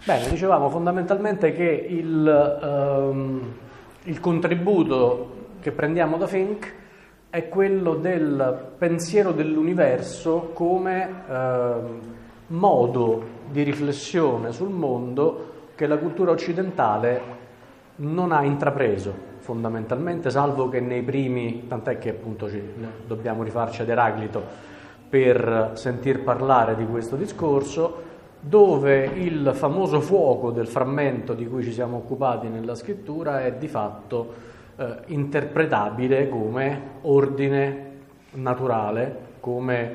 Bene, dicevamo fondamentalmente che il contributo che prendiamo da Fink è quello del pensiero dell'universo come modo di riflessione sul mondo che la cultura occidentale non ha intrapreso fondamentalmente, salvo che nei primi, tant'è che appunto dobbiamo rifarci ad Eraclito per sentir parlare di questo discorso, dove il famoso fuoco del frammento di cui ci siamo occupati nella scrittura è di fatto interpretabile come ordine naturale, come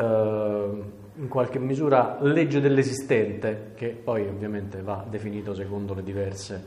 in qualche misura legge dell'esistente, che poi ovviamente va definito secondo le diverse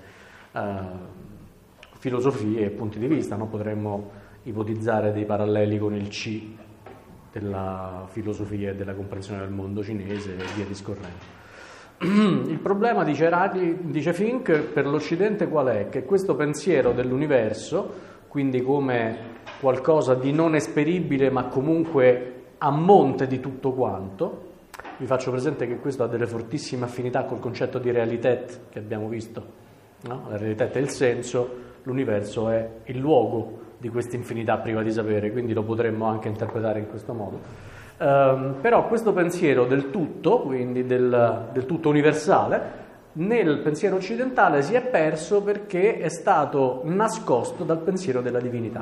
filosofie e punti di vista, no? Potremmo ipotizzare dei paralleli con il Qi della filosofia e della comprensione del mondo cinese e via discorrendo. Il problema, dice Fink, per l'Occidente qual è? Che questo pensiero dell'universo, quindi come qualcosa di non esperibile ma comunque a monte di tutto quanto, vi faccio presente che questo ha delle fortissime affinità col concetto di realitet che abbiamo visto, no? La realitet è il senso, l'universo è il luogo di questa infinità priva di sapere, quindi lo potremmo anche interpretare in questo modo. Però questo pensiero del tutto, quindi del tutto universale, nel pensiero occidentale si è perso perché è stato nascosto dal pensiero della divinità.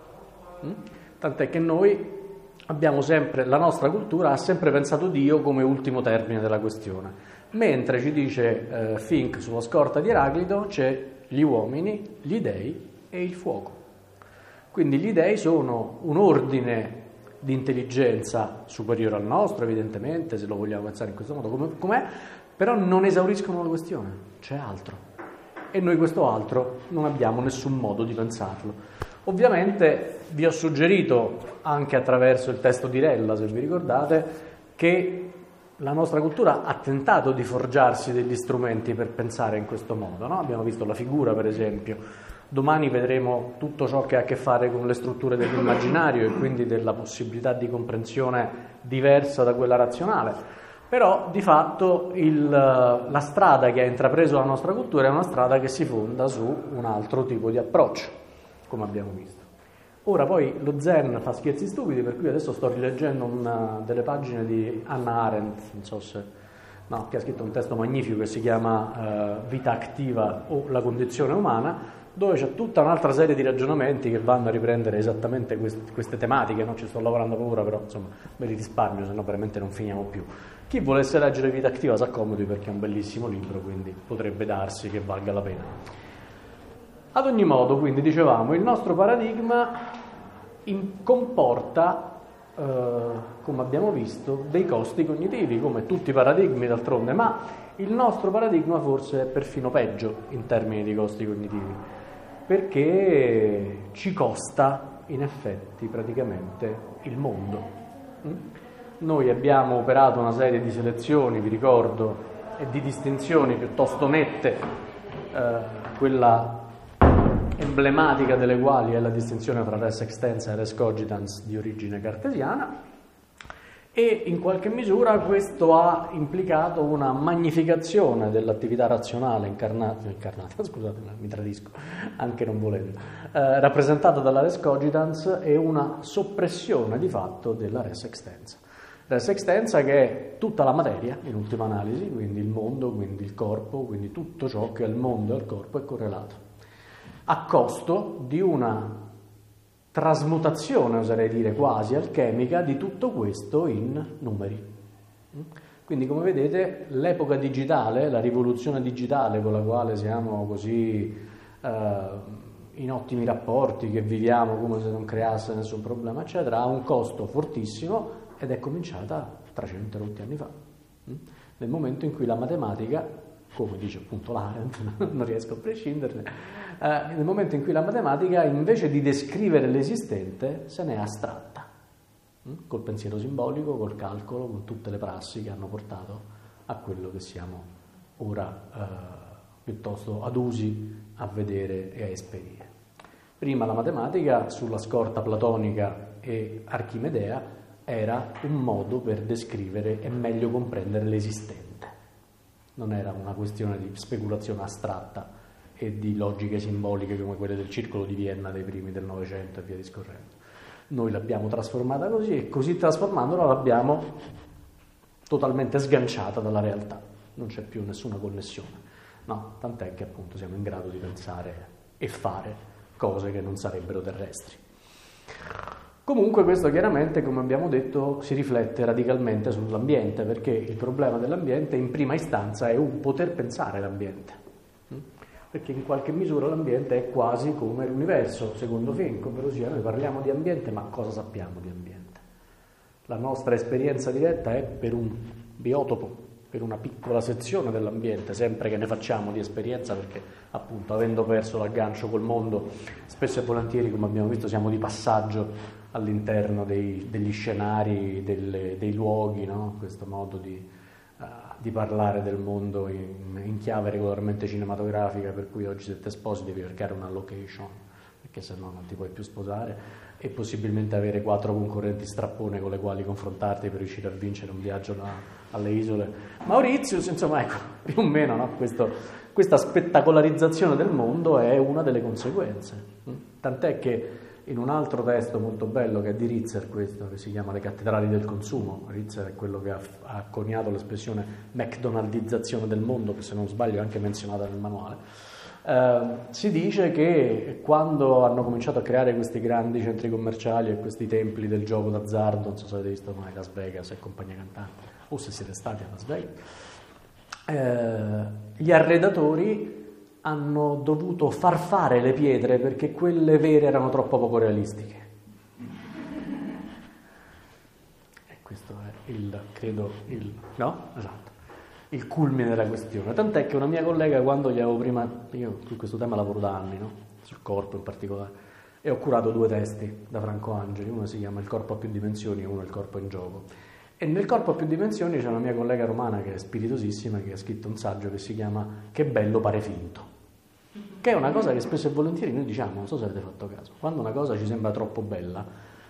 Tant'è che noi abbiamo sempre, la nostra cultura ha sempre pensato Dio come ultimo termine della questione, mentre ci dice Fink sulla scorta di Eraclito c'è gli uomini, gli dei e il fuoco. Quindi gli dei sono un ordine di intelligenza superiore al nostro, evidentemente, se lo vogliamo pensare in questo modo com'è, però non esauriscono la questione, c'è altro. E noi questo altro non abbiamo nessun modo di pensarlo. Ovviamente vi ho suggerito, anche attraverso il testo di Rella, se vi ricordate, che la nostra cultura ha tentato di forgiarsi degli strumenti per pensare in questo modo, no? Abbiamo visto la figura, per esempio. Domani vedremo tutto ciò che ha a che fare con le strutture dell'immaginario e quindi della possibilità di comprensione diversa da quella razionale. Però di fatto la strada che ha intrapreso la nostra cultura è una strada che si fonda su un altro tipo di approccio, come abbiamo visto. Ora poi lo Zen fa scherzi stupidi, per cui adesso sto rileggendo delle pagine di Hannah Arendt, non so se... no, che ha scritto un testo magnifico che si chiama Vita attiva o la condizione umana, dove c'è tutta un'altra serie di ragionamenti che vanno a riprendere esattamente queste tematiche, no? Ci sto lavorando paura, però insomma me li risparmio, se no veramente non finiamo più. Chi volesse leggere Vita attiva si accomodi perché è un bellissimo libro, quindi potrebbe darsi che valga la pena. Ad ogni modo, quindi dicevamo, il nostro paradigma comporta, come abbiamo visto, dei costi cognitivi, come tutti i paradigmi d'altronde, ma il nostro paradigma forse è perfino peggio in termini di costi cognitivi, perché ci costa in effetti praticamente il mondo. Noi abbiamo operato una serie di selezioni, vi ricordo, e di distinzioni piuttosto nette, quella emblematica delle quali è la distinzione tra res extensa e res cogitans di origine cartesiana, e in qualche misura questo ha implicato una magnificazione dell'attività razionale incarnata, scusate, mi tradisco, anche non volendo, rappresentata dalla res cogitans, e una soppressione di fatto della res extensa. Res extensa che è tutta la materia, in ultima analisi, quindi il mondo, quindi il corpo, quindi tutto ciò che al mondo e al corpo è correlato, a costo di una trasmutazione, oserei dire quasi alchemica, di tutto questo in numeri. Quindi, come vedete, l'epoca digitale, la rivoluzione digitale con la quale siamo così in ottimi rapporti, che viviamo come se non creasse nessun problema, eccetera, ha un costo fortissimo ed è cominciata 300 rotti anni fa, nel momento in cui la matematica, come dice appunto l'Arendt, non riesco a prescinderne, nel momento in cui la matematica, invece di descrivere l'esistente, se ne è astratta, col pensiero simbolico, col calcolo, con tutte le prassi che hanno portato a quello che siamo ora piuttosto adusi a vedere e a esperire. Prima la matematica, sulla scorta platonica e archimedea, era un modo per descrivere e meglio comprendere l'esistente. non era una questione di speculazione astratta e di logiche simboliche come quelle del circolo di Vienna dei primi del Novecento e via discorrendo. Noi l'abbiamo trasformata così e così trasformandola l'abbiamo totalmente sganciata dalla realtà, non c'è più nessuna connessione. No, tant'è che appunto siamo in grado di pensare e fare cose che non sarebbero terrestri. Comunque questo chiaramente, come abbiamo detto, si riflette radicalmente sull'ambiente, perché il problema dell'ambiente in prima istanza è un poter pensare l'ambiente, perché in qualche misura l'ambiente è quasi come l'universo, secondo Fink, ovvero sia noi parliamo di ambiente, ma cosa sappiamo di ambiente? La nostra esperienza diretta è per un biotopo, per una piccola sezione dell'ambiente, sempre che ne facciamo di esperienza, perché appunto avendo perso l'aggancio col mondo, spesso e volentieri, come abbiamo visto, siamo di passaggio all'interno degli scenari, dei luoghi, no? Questo modo di parlare del mondo in chiave regolarmente cinematografica, per cui oggi se te sposi devi cercare una location, perché se no non ti puoi più sposare, e possibilmente avere 4 concorrenti strappone con le quali confrontarti per riuscire a vincere un viaggio alle isole Mauritius, insomma, ecco, più o meno, no? Questa spettacolarizzazione del mondo è una delle conseguenze, tant'è che in un altro testo molto bello che è di Ritzer, questo che si chiama Le cattedrali del consumo, Ritzer è quello che ha coniato l'espressione McDonaldizzazione del mondo, che se non sbaglio è anche menzionata nel manuale. Si dice che quando hanno cominciato a creare questi grandi centri commerciali e questi templi del gioco d'azzardo, non so se avete visto mai Las Vegas e compagnia cantante, o se siete stati a Las Vegas, gli arredatori hanno dovuto far fare le pietre perché quelle vere erano troppo poco realistiche. E questo è il culmine della questione. Tant'è che una mia collega, quando gli avevo prima, io su questo tema lavoro da anni, no? Sul corpo in particolare, e ho curato 2 testi da Franco Angeli, uno si chiama Il corpo a più dimensioni e uno Il corpo in gioco. E nel corpo a più dimensioni c'è una mia collega romana che è spiritosissima, che ha scritto un saggio che si chiama Che bello pare finto, che è una cosa che spesso e volentieri noi diciamo, non so se avete fatto caso, quando una cosa ci sembra troppo bella,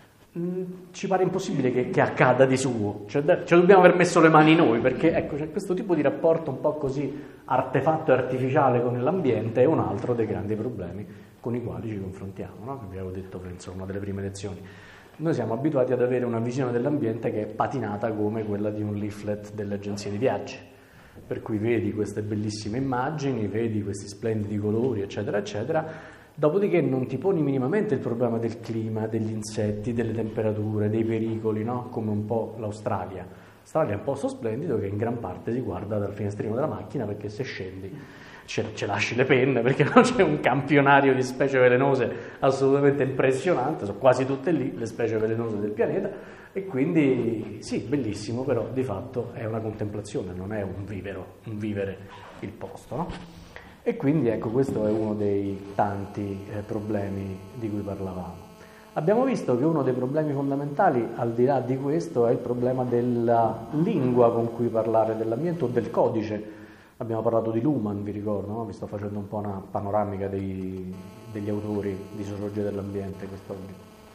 ci pare impossibile che accada di suo, cioè dobbiamo aver messo le mani noi, perché ecco, c'è questo tipo di rapporto un po' così artefatto e artificiale con l'ambiente, è un altro dei grandi problemi con i quali ci confrontiamo, no? Che vi avevo detto, penso, una delle prime lezioni. Noi siamo abituati ad avere una visione dell'ambiente che è patinata come quella di un leaflet delle agenzie di viaggi, per cui vedi queste bellissime immagini, vedi questi splendidi colori, eccetera, eccetera, dopodiché non ti poni minimamente il problema del clima, degli insetti, delle temperature, dei pericoli, no? Come un po' l'Australia. L'Australia è un posto splendido che in gran parte si guarda dal finestrino della macchina, perché se scendi ce lasci le penne, perché non c'è un campionario di specie velenose assolutamente impressionante, sono quasi tutte lì le specie velenose del pianeta, e quindi sì, bellissimo, però di fatto è una contemplazione, non è un vivere il posto, no? E quindi ecco, questo è uno dei tanti problemi di cui parlavamo. Abbiamo visto che uno dei problemi fondamentali, al di là di questo, è il problema della lingua con cui parlare dell'ambiente o del codice. Abbiamo parlato di Luhmann, vi ricordo, no? Vi sto facendo un po' una panoramica degli autori di sociologia dell'ambiente quest'oggi.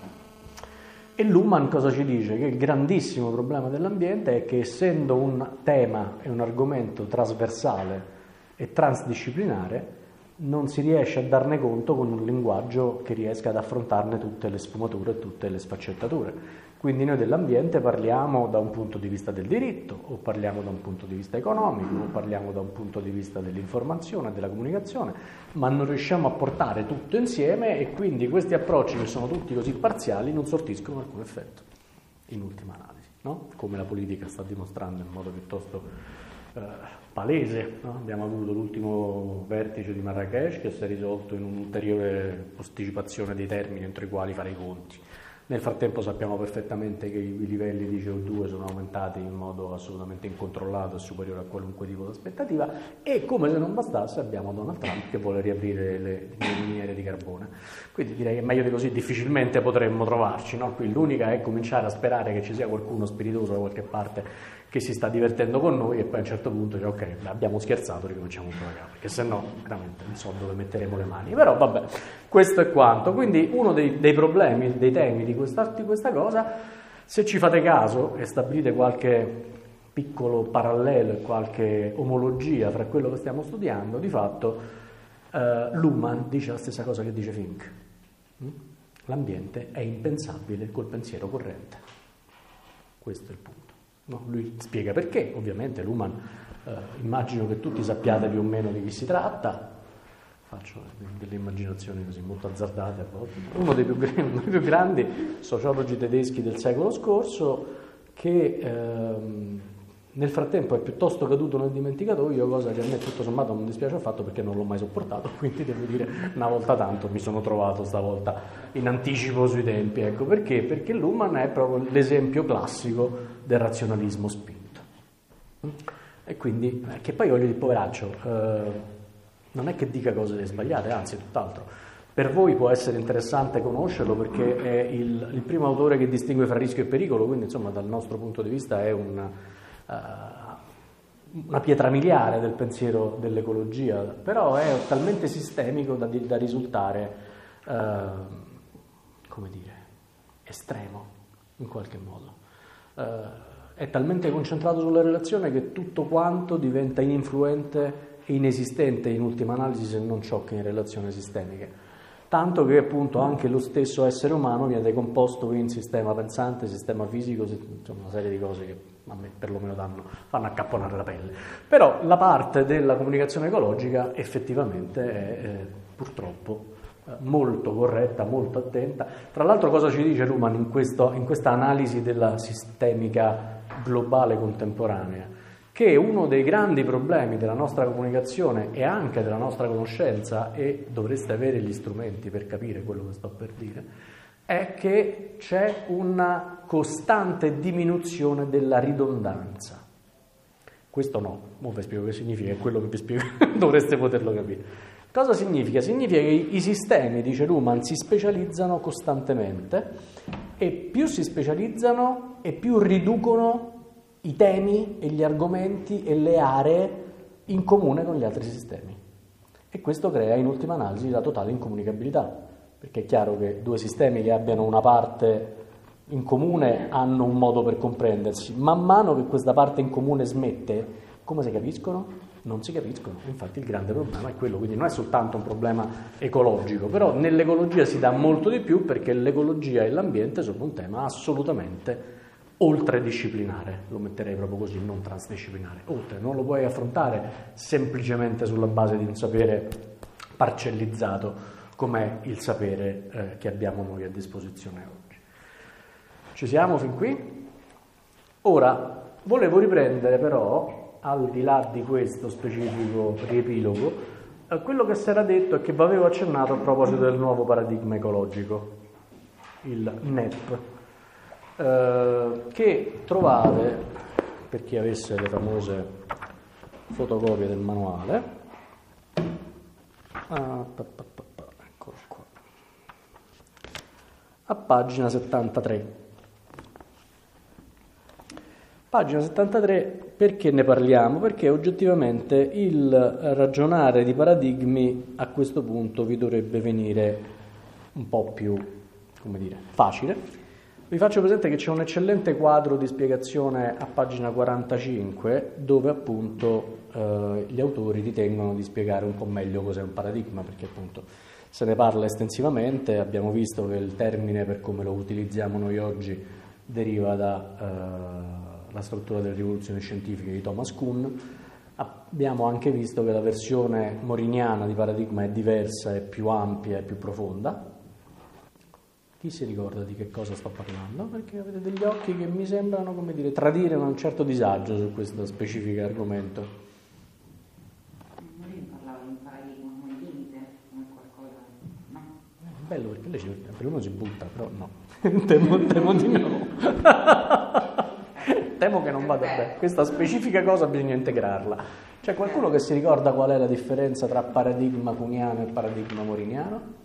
E Luhmann cosa ci dice? Che il grandissimo problema dell'ambiente è che, essendo un tema e un argomento trasversale e transdisciplinare, non si riesce a darne conto con un linguaggio che riesca ad affrontarne tutte le sfumature e tutte le sfaccettature. Quindi noi dell'ambiente parliamo da un punto di vista del diritto, o parliamo da un punto di vista economico, o parliamo da un punto di vista dell'informazione e della comunicazione, ma non riusciamo a portare tutto insieme, e quindi questi approcci, che sono tutti così parziali, non sortiscono alcun effetto, in ultima analisi, no? Come la politica sta dimostrando in modo piuttosto palese, no? Abbiamo avuto l'ultimo vertice di Marrakech che si è risolto in un'ulteriore posticipazione dei termini entro i quali fare i conti. Nel frattempo sappiamo perfettamente che i livelli di CO2 sono aumentati in modo assolutamente incontrollato e superiore a qualunque tipo di aspettativa, e come se non bastasse abbiamo Donald Trump che vuole riaprire le miniere di carbone. Quindi direi che meglio di così difficilmente potremmo trovarci, no? Qui l'unica è cominciare a sperare che ci sia qualcuno spiritoso da qualche parte che si sta divertendo con noi, e poi a un certo punto dice ok, abbiamo scherzato, ricominciamo tutto da capo, perché se no veramente non so dove metteremo le mani. Però vabbè, questo è quanto. Quindi uno dei problemi, dei temi di questa cosa, se ci fate caso e stabilite qualche piccolo parallelo e qualche omologia fra quello che stiamo studiando, di fatto Luhmann dice la stessa cosa che dice Fink. L'ambiente è impensabile col pensiero corrente. Questo è il punto. No? Lui spiega perché, ovviamente Luhmann, immagino che tutti sappiate più o meno di chi si tratta, faccio delle immaginazioni così molto azzardate a volte. Uno dei più grandi sociologi tedeschi del secolo scorso, che nel frattempo è piuttosto caduto nel dimenticatoio, cosa che a me tutto sommato non dispiace affatto perché non l'ho mai sopportato, quindi devo dire una volta tanto mi sono trovato stavolta in anticipo sui tempi. Ecco perché? Perché Luhmann è proprio l'esempio classico del razionalismo spinto. E quindi, che poi voglio dire, poveraccio, non è che dica cose sbagliate, anzi tutt'altro. Per voi può essere interessante conoscerlo perché è il primo autore che distingue fra rischio e pericolo, quindi insomma dal nostro punto di vista è una pietra miliare del pensiero dell'ecologia, però è talmente sistemico da risultare, come dire, estremo in qualche modo. È talmente concentrato sulla relazione che tutto quanto diventa ininfluente e inesistente in ultima analisi se non ciò che è in relazione sistemiche. Tanto che appunto anche lo stesso essere umano viene decomposto in sistema pensante, sistema fisico, insomma una serie di cose che a me perlomeno fanno accapponare la pelle. Però la parte della comunicazione ecologica effettivamente è purtroppo molto corretta, molto attenta. Tra l'altro cosa ci dice Luhmann in questa analisi della sistemica globale contemporanea? Che uno dei grandi problemi della nostra comunicazione e anche della nostra conoscenza, e dovreste avere gli strumenti per capire quello che sto per dire, è che c'è una costante diminuzione della ridondanza. Questo no, ora vi spiego che significa, è quello che vi spiego, dovreste poterlo capire. Cosa significa? Significa che i sistemi, dice Luhmann, si specializzano costantemente e più si specializzano e più riducono i temi e gli argomenti e le aree in comune con gli altri sistemi. E questo crea in ultima analisi la totale incomunicabilità, perché è chiaro che due sistemi che abbiano una parte in comune hanno un modo per comprendersi. Man mano che questa parte in comune smette, come si capiscono? Non si capiscono. Infatti il grande problema è quello, quindi non è soltanto un problema ecologico, però nell'ecologia si dà molto di più perché l'ecologia e l'ambiente sono un tema assolutamente oltredisciplinare, lo metterei proprio così, non transdisciplinare. Oltre, non lo puoi affrontare semplicemente sulla base di un sapere parcellizzato com'è il sapere che abbiamo noi a disposizione oggi. Ci siamo fin qui? Ora, volevo riprendere però, al di là di questo specifico riepilogo, quello che si era detto e che vi avevo accennato a proposito del nuovo paradigma ecologico, il NEP, che trovate, per chi avesse le famose fotocopie del manuale, eccolo qua, a pagina 73. Pagina 73, perché ne parliamo? Perché oggettivamente il ragionare di paradigmi a questo punto vi dovrebbe venire un po' più, come dire, facile. Vi faccio presente che c'è un eccellente quadro di spiegazione a pagina 45 dove appunto gli autori ritengono di spiegare un po' meglio cos'è un paradigma, perché appunto se ne parla estensivamente. Abbiamo visto che il termine, per come lo utilizziamo noi oggi, deriva dalla struttura delle rivoluzioni scientifiche di Thomas Kuhn. Abbiamo anche visto che la versione moriniana di paradigma è diversa, è più ampia e più profonda. Chi si ricorda di che cosa sto parlando? Perché avete degli occhi che mi sembrano, come dire, tradire un certo disagio su questo specifico argomento. Lui parlava di un paradigma come limite, come qualcosa, no? È bello perché lei per uno si butta, però no. temo di no. Temo che non vada bene. Questa specifica cosa bisogna integrarla. C'è qualcuno che si ricorda qual è la differenza tra paradigma kuhniano e paradigma moriniano?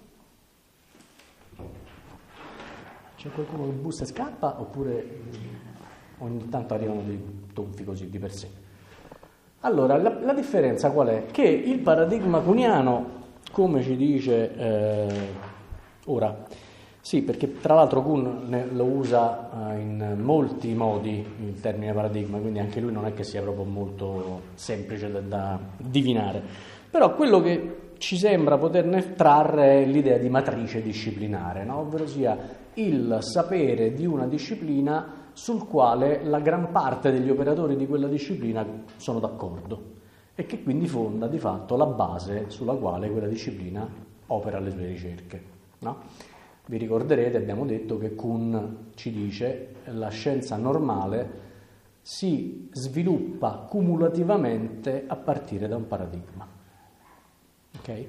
C'è qualcuno che bussa e scappa oppure ogni tanto arrivano dei tonfi così di per sé? Allora, la differenza qual è? Che il paradigma kuhniano, come ci dice ora, Sì, perché tra l'altro Kuhn lo usa in molti modi il termine paradigma, quindi anche lui non è che sia proprio molto semplice da divinare. Però quello che ci sembra poterne trarre è l'idea di matrice disciplinare, no? Ovvero sia il sapere di una disciplina sul quale la gran parte degli operatori di quella disciplina sono d'accordo e che quindi fonda di fatto la base sulla quale quella disciplina opera le sue ricerche, no? Vi ricorderete, abbiamo detto che Kuhn ci dice che la scienza normale si sviluppa cumulativamente a partire da un paradigma. Ok?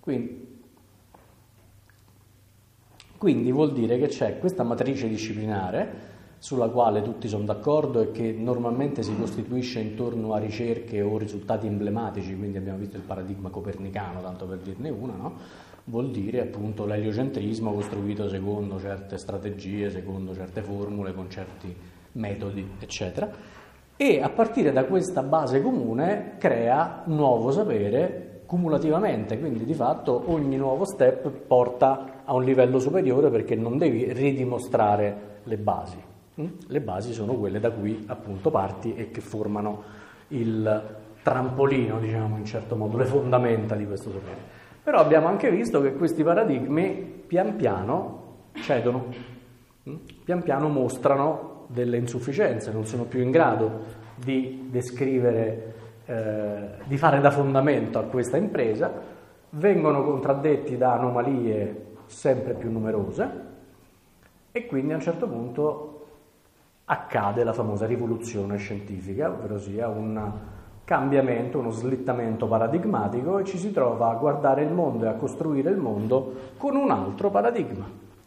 Quindi vuol dire che c'è questa matrice disciplinare sulla quale tutti sono d'accordo e che normalmente si costituisce intorno a ricerche o risultati emblematici, quindi abbiamo visto il paradigma copernicano, tanto per dirne una, no? Vuol dire appunto l'eliocentrismo costruito secondo certe strategie, secondo certe formule, con certi metodi, eccetera. E a partire da questa base comune crea nuovo sapere cumulativamente, quindi di fatto ogni nuovo step porta a un livello superiore perché non devi ridimostrare le basi. Le basi sono quelle da cui appunto parti e che formano il trampolino, diciamo in certo modo, le fondamenta di questo sapere. Però abbiamo anche visto che questi paradigmi pian piano cedono, pian piano mostrano delle insufficienze, non sono più in grado di descrivere, di fare da fondamento a questa impresa, vengono contraddetti da anomalie sempre più numerose e quindi a un certo punto accade la famosa rivoluzione scientifica, ovvero sia un cambiamento, uno slittamento paradigmatico e ci si trova a guardare il mondo e a costruire il mondo con un altro paradigma.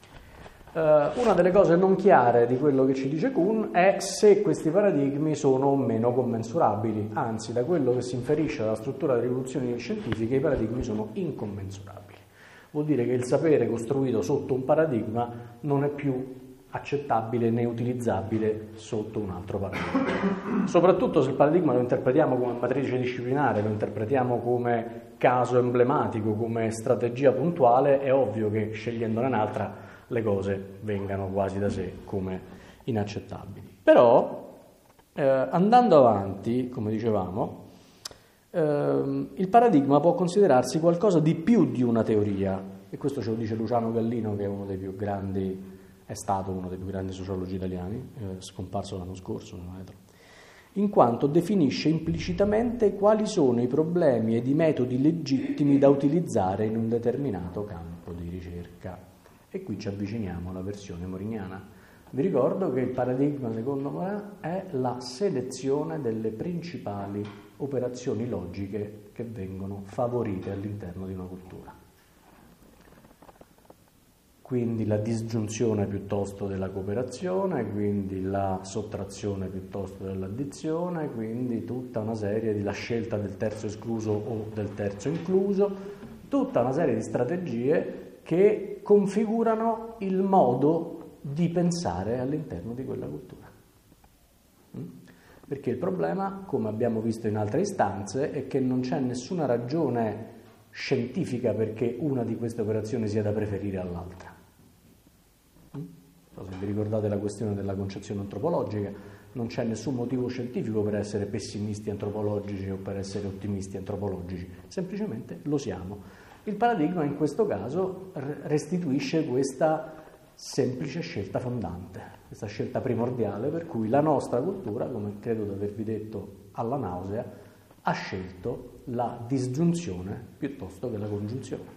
Una delle cose non chiare di quello che ci dice Kuhn è se questi paradigmi sono o meno commensurabili, anzi da quello che si inferisce dalla struttura delle rivoluzioni scientifiche i paradigmi sono incommensurabili. Vuol dire che il sapere costruito sotto un paradigma non è più accettabile né utilizzabile sotto un altro paradigma. Soprattutto se il paradigma lo interpretiamo come matrice disciplinare, lo interpretiamo come caso emblematico, come strategia puntuale, è ovvio che scegliendone un'altra le cose vengano quasi da sé come inaccettabili. Però andando avanti, come dicevamo, il paradigma può considerarsi qualcosa di più di una teoria, e questo ce lo dice Luciano Gallino, che è uno dei più grandi, è stato uno dei più grandi sociologi italiani, scomparso l'anno scorso, in quanto definisce implicitamente quali sono i problemi ed i metodi legittimi da utilizzare in un determinato campo di ricerca. E qui ci avviciniamo alla versione moriniana. Vi ricordo che il paradigma, secondo Morin, è la selezione delle principali operazioni logiche che vengono favorite all'interno di una cultura. Quindi la disgiunzione piuttosto della cooperazione, quindi la sottrazione piuttosto dell'addizione, quindi tutta una serie di la scelta del terzo escluso o del terzo incluso, tutta una serie di strategie che configurano il modo di pensare all'interno di quella cultura. Perché il problema, come abbiamo visto in altre istanze, è che non c'è nessuna ragione scientifica perché una di queste operazioni sia da preferire all'altra. Se vi ricordate la questione della concezione antropologica, non c'è nessun motivo scientifico per essere pessimisti antropologici o per essere ottimisti antropologici, semplicemente lo siamo. Il paradigma in questo caso restituisce questa semplice scelta fondante, questa scelta primordiale per cui la nostra cultura, come credo di avervi detto alla nausea, ha scelto la disgiunzione piuttosto che la congiunzione.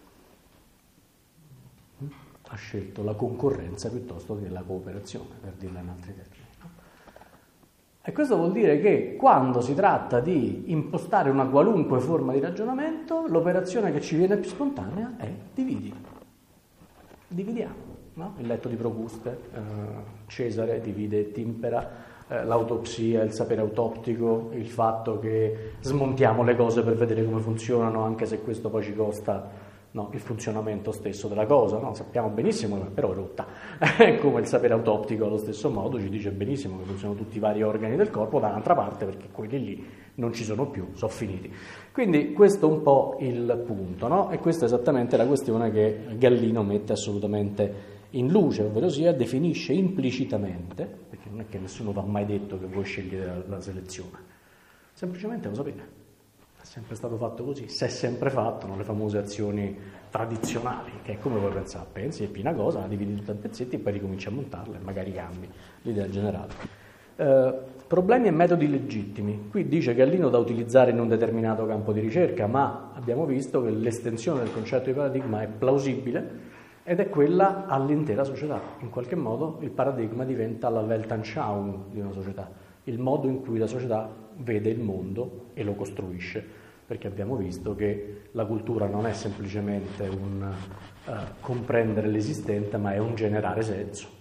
Ha scelto la concorrenza piuttosto che la cooperazione, per dirla in altri termini. E questo vuol dire che quando si tratta di impostare una qualunque forma di ragionamento, l'operazione che ci viene più spontanea è dividi. Dividiamo, no? Il letto di Procuste, Cesare divide e timpera, l'autopsia, il sapere autoptico, il fatto che smontiamo le cose per vedere come funzionano, anche se questo poi ci costa il funzionamento stesso della cosa, no? Sappiamo benissimo, però è rotta. Come il sapere autoptico allo stesso modo ci dice benissimo che funzionano tutti i vari organi del corpo, dall'altra parte perché quelli lì non ci sono più, sono finiti. Quindi questo è un po' il punto, no? E questa è esattamente la questione che Gallino mette assolutamente in luce, ovvero sia definisce implicitamente, perché non è che nessuno vi ha mai detto che voi scegliete la selezione, semplicemente lo sapete, è sempre stato fatto così, si è sempre fatto, no? Le famose azioni tradizionali, che è come voi pensate, pensi, è più una cosa, la dividi tutta in pezzetti e poi ricominci a montarla e magari cambi l'idea generale. Problemi e metodi legittimi. Qui dice gallino da utilizzare in un determinato campo di ricerca, ma abbiamo visto che l'estensione del concetto di paradigma è plausibile ed è quella all'intera società. In qualche modo il paradigma diventa la Weltanschauung di una società, il modo in cui la società vede il mondo e lo costruisce, perché abbiamo visto che la cultura non è semplicemente un comprendere l'esistente, ma è un generare senso.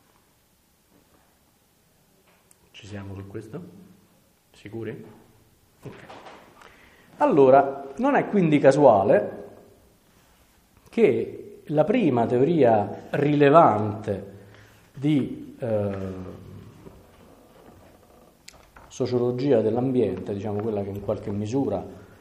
Ci siamo su questo? Sicuri? Ok. Allora, non è quindi casuale che la prima teoria rilevante di sociologia dell'ambiente, diciamo quella che in qualche misura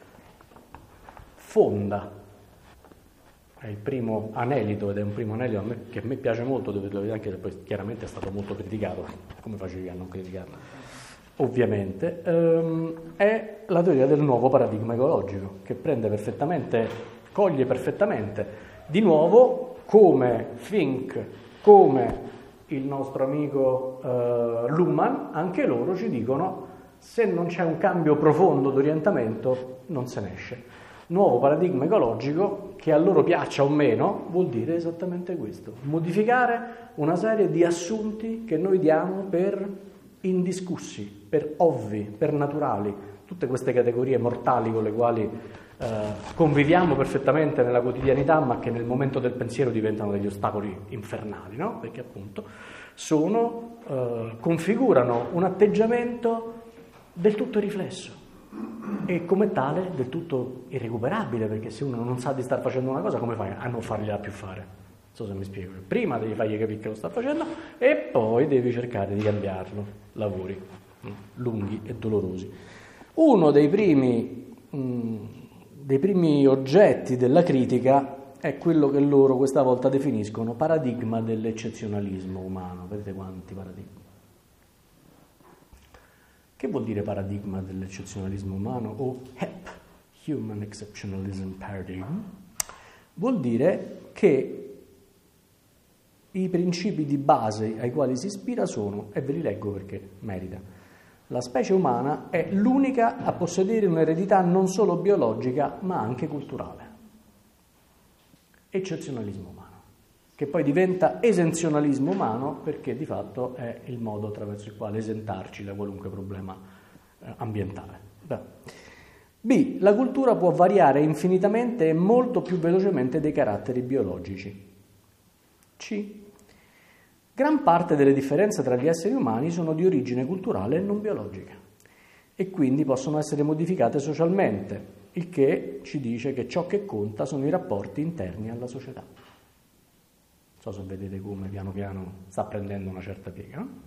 fonda, è il primo anelito, ed è un primo anelito che a me piace molto, devo dire anche se poi chiaramente è stato molto criticato, come facevi a non criticarlo? Ovviamente, è la teoria del nuovo paradigma ecologico, che prende perfettamente, coglie perfettamente, di nuovo, come Fink, come il nostro amico Luhmann, anche loro ci dicono, se non c'è un cambio profondo d'orientamento, non se ne esce. Nuovo paradigma ecologico, che a loro piaccia o meno, vuol dire esattamente questo: modificare una serie di assunti che noi diamo per indiscussi, per ovvi, per naturali, tutte queste categorie mortali con le quali conviviamo perfettamente nella quotidianità, ma che nel momento del pensiero diventano degli ostacoli infernali, no? Perché appunto configurano un atteggiamento del tutto riflesso e come tale del tutto irrecuperabile, perché se uno non sa di star facendo una cosa, come fai a non fargliela più fare? Non so se mi spiego. Prima devi fargli capire che lo sta facendo e poi devi cercare di cambiarlo. Lavori lunghi e dolorosi. Uno dei primi oggetti della critica è quello che loro questa volta definiscono paradigma dell'eccezionalismo umano. Vedete quanti paradigmi? Che vuol dire paradigma dell'eccezionalismo umano o HEP, Human Exceptionalism Paradigm? Vuol dire che i principi di base ai quali si ispira sono, e ve li leggo perché merita, la specie umana è l'unica a possedere un'eredità non solo biologica ma anche culturale. Eccezionalismo umano, che poi diventa esenzionalismo umano perché di fatto è il modo attraverso il quale esentarci da qualunque problema ambientale. B. La cultura può variare infinitamente e molto più velocemente dei caratteri biologici. C. Gran parte delle differenze tra gli esseri umani sono di origine culturale e non biologica e quindi possono essere modificate socialmente, il che ci dice che ciò che conta sono i rapporti interni alla società. Non so se vedete come piano piano sta prendendo una certa piega, no?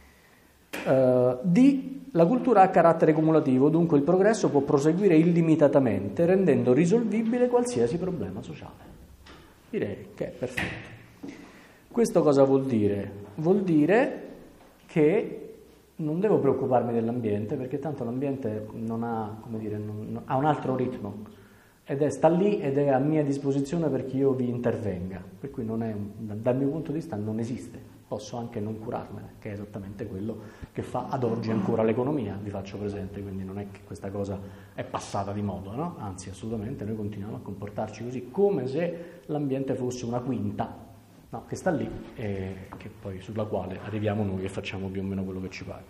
D. La cultura ha carattere cumulativo, dunque il progresso può proseguire illimitatamente, rendendo risolvibile qualsiasi problema sociale. Direi che è perfetto. Questo cosa vuol dire? Vuol dire che non devo preoccuparmi dell'ambiente, perché tanto l'ambiente non ha, come dire, ha un altro ritmo, sta lì ed è a mia disposizione perché io vi intervenga, per cui non è, dal mio punto di vista non esiste. Posso anche non curarmene, che è esattamente quello che fa ad oggi ancora l'economia, vi faccio presente, quindi non è che questa cosa è passata di moda, no? Anzi, assolutamente, noi continuiamo a comportarci così, come se l'ambiente fosse una quinta, no, che sta lì e che poi sulla quale arriviamo noi e facciamo più o meno quello che ci pare.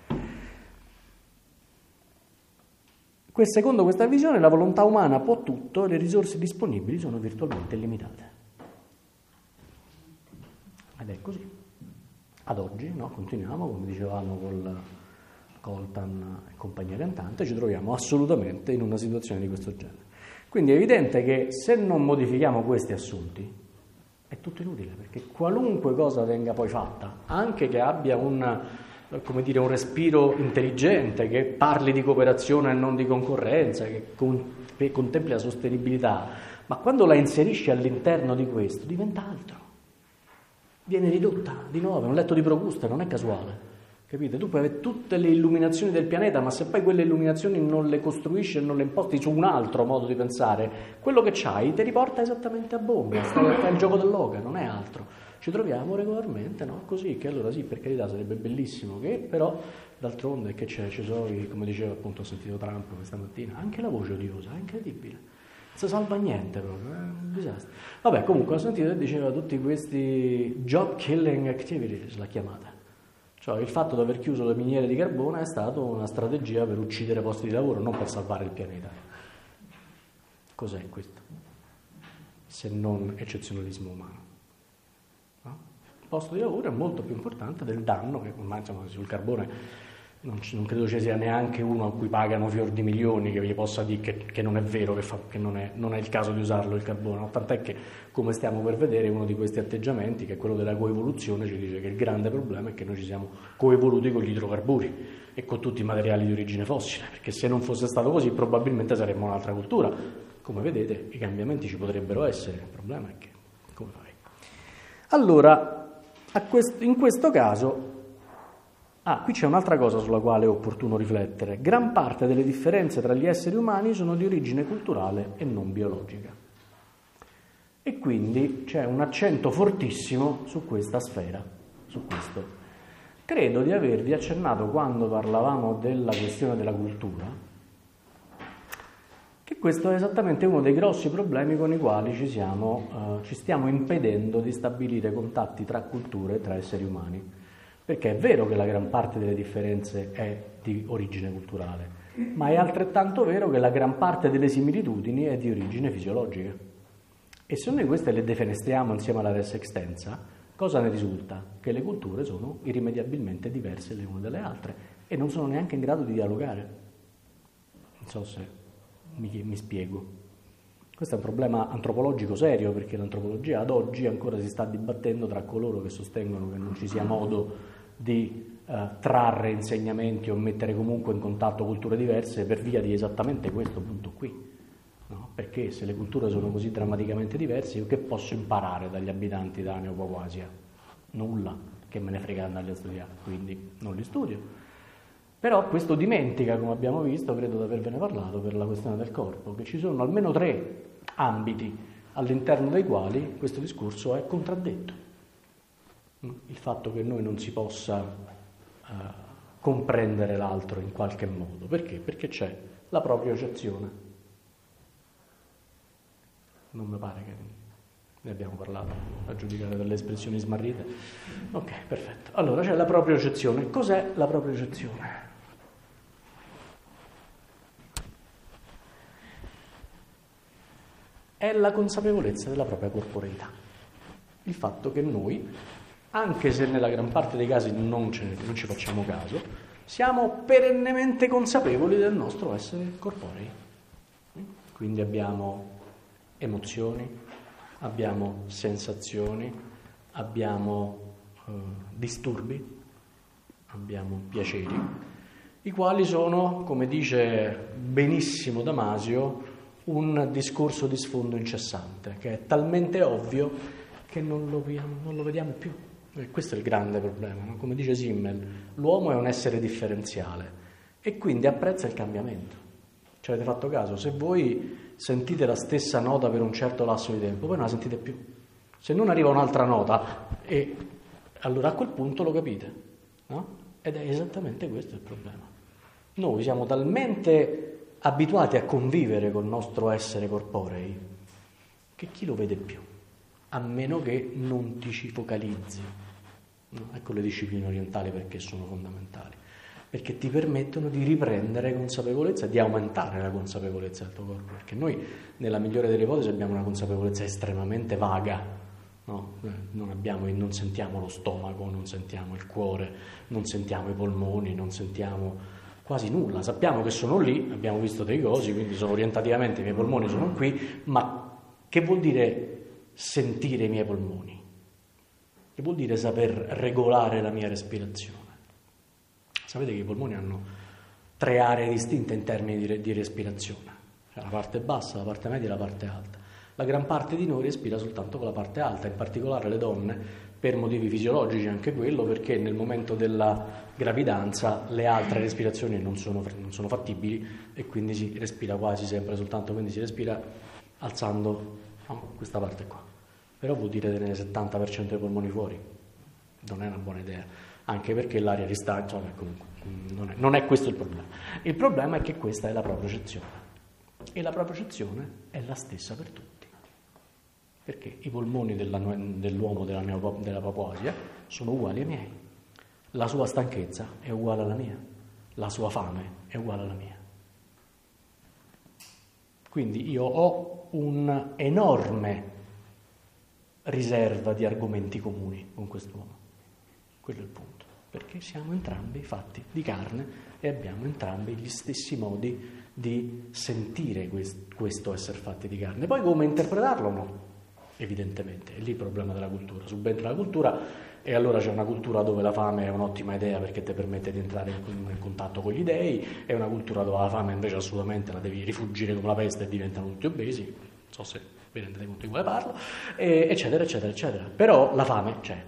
Secondo questa visione la volontà umana può tutto e le risorse disponibili sono virtualmente limitate. Ed è così. Ad oggi, no, continuiamo, come dicevamo con Coltan e compagnia cantante, ci troviamo assolutamente in una situazione di questo genere. Quindi è evidente che se non modifichiamo questi assunti è tutto inutile, perché qualunque cosa venga poi fatta, anche che abbia un respiro intelligente, che parli di cooperazione e non di concorrenza, che contempli la sostenibilità, ma quando la inserisci all'interno di questo diventa altro. viene ridotta di nuovo, è un letto di Procuste, non è casuale. Capite? Tu puoi avere tutte le illuminazioni del pianeta, ma se poi quelle illuminazioni non le costruisci e non le imposti su un altro modo di pensare, quello che c'hai ti riporta esattamente a bomba, fai il gioco dell'oca, non è altro. Ci troviamo regolarmente, no? Così, che allora sì, per carità sarebbe bellissimo, che però d'altronde che c'è, ci sono, come diceva appunto, ho sentito Trump questa mattina, anche la voce odiosa, è incredibile. Non si salva niente proprio, è un disastro. Vabbè, comunque ho sentito che diceva tutti questi job killing activities, la chiamata. Cioè il fatto di aver chiuso le miniere di carbone è stata una strategia per uccidere posti di lavoro, non per salvare il pianeta. Cos'è questo? Se non eccezionalismo umano. No? Il posto di lavoro è molto più importante del danno che ormai insomma, sul carbone non credo ci sia neanche uno a cui pagano fior di milioni che gli possa dire che non è vero, che non è il caso di usarlo il carbone, no? Tant'è che, come stiamo per vedere, uno di questi atteggiamenti, che è quello della coevoluzione, ci dice che il grande problema è che noi ci siamo coevoluti con gli idrocarburi e con tutti i materiali di origine fossile, perché se non fosse stato così probabilmente saremmo un'altra cultura. Come vedete i cambiamenti ci potrebbero essere, il problema è che come fai? Allora, in questo caso qui c'è un'altra cosa sulla quale è opportuno riflettere. Gran parte delle differenze tra gli esseri umani sono di origine culturale e non biologica. E quindi c'è un accento fortissimo su questa sfera, su questo. Credo di avervi accennato quando parlavamo della questione della cultura, che questo è esattamente uno dei grossi problemi con i quali ci stiamo impedendo di stabilire contatti tra culture e tra esseri umani. Perché è vero che la gran parte delle differenze è di origine culturale, ma è altrettanto vero che la gran parte delle similitudini è di origine fisiologica. E se noi queste le defenestriamo insieme alla res extensa, cosa ne risulta? Che le culture sono irrimediabilmente diverse le une dalle altre e non sono neanche in grado di dialogare. Non so se mi spiego. Questo è un problema antropologico serio, perché l'antropologia ad oggi ancora si sta dibattendo tra coloro che sostengono che non ci sia modo di trarre insegnamenti o mettere comunque in contatto culture diverse per via di esattamente questo punto qui. No? Perché se le culture sono così drammaticamente diverse, io che posso imparare dagli abitanti della Neopauasia? Nulla, che me ne frega di andarli a studiare, quindi non li studio. Però questo dimentica, come abbiamo visto, credo di avervene parlato per la questione del corpo, che ci sono almeno 3 ambiti all'interno dei quali questo discorso è contraddetto. Il fatto che noi non si possa comprendere l'altro in qualche modo. Perché? Perché c'è la propriocezione. Non mi pare che ne abbiamo parlato, a giudicare dalle espressioni smarrite. Ok, perfetto. Allora c'è la propriocezione. Cos'è la propriocezione? È la consapevolezza della propria corporeità. Il fatto che noi, anche se nella gran parte dei casi non ci facciamo caso, siamo perennemente consapevoli del nostro essere corporei. Quindi abbiamo emozioni, abbiamo sensazioni, abbiamo disturbi, abbiamo piaceri, i quali sono, come dice benissimo Damasio, un discorso di sfondo incessante, che è talmente ovvio che non lo vediamo più. E questo è il grande problema, no? Come dice Simmel, l'uomo è un essere differenziale e quindi apprezza il cambiamento. Ci avete fatto caso? Se voi sentite la stessa nota per un certo lasso di tempo, poi non la sentite più. Se non arriva un'altra nota, allora a quel punto lo capite, no? Ed è esattamente questo il problema. Noi siamo talmente abituati a convivere col nostro essere corporei che chi lo vede più? A meno che non ti ci focalizzi. No? Ecco le discipline orientali perché sono fondamentali, perché ti permettono di riprendere consapevolezza, di aumentare la consapevolezza del tuo corpo, perché noi nella migliore delle ipotesi abbiamo una consapevolezza estremamente vaga, no? Non sentiamo lo stomaco, non sentiamo il cuore, non sentiamo i polmoni, non sentiamo quasi nulla, sappiamo che sono lì, abbiamo visto dei cosi, quindi sono orientativamente i miei polmoni sono qui, ma che vuol dire sentire i miei polmoni? Che vuol dire saper regolare la mia respirazione? Sapete che i polmoni hanno 3 aree distinte in termini di respirazione, cioè la parte bassa, la parte media e la parte alta. La gran parte di noi respira soltanto con la parte alta, in particolare le donne, per motivi fisiologici anche quello, perché nel momento della gravidanza le altre respirazioni non sono fattibili e quindi si respira quasi sempre soltanto, quindi si respira alzando questa parte qua. Però vuol dire tenere il 70% dei polmoni fuori, non è una buona idea, anche perché l'aria ristagna, comunque non è questo il problema. Il problema è che questa è la propriocezione e la propriocezione è la stessa per tutti. Perché i polmoni dell'uomo della Papuasia sono uguali ai miei, la sua stanchezza è uguale alla mia, la sua fame è uguale alla mia. Quindi io ho un'enorme riserva di argomenti comuni con quest'uomo, quello è il punto, perché siamo entrambi fatti di carne e abbiamo entrambi gli stessi modi di sentire questo essere fatti di carne. Poi come interpretarlo no? Evidentemente, è lì il problema della cultura, subentra la cultura e allora c'è una cultura dove la fame è un'ottima idea perché ti permette di entrare in contatto con gli dei, è una cultura dove la fame invece assolutamente la devi rifuggire come la peste e diventano tutti obesi, non so se vi rendete conto di quale parlo, eccetera eccetera eccetera, però la fame c'è,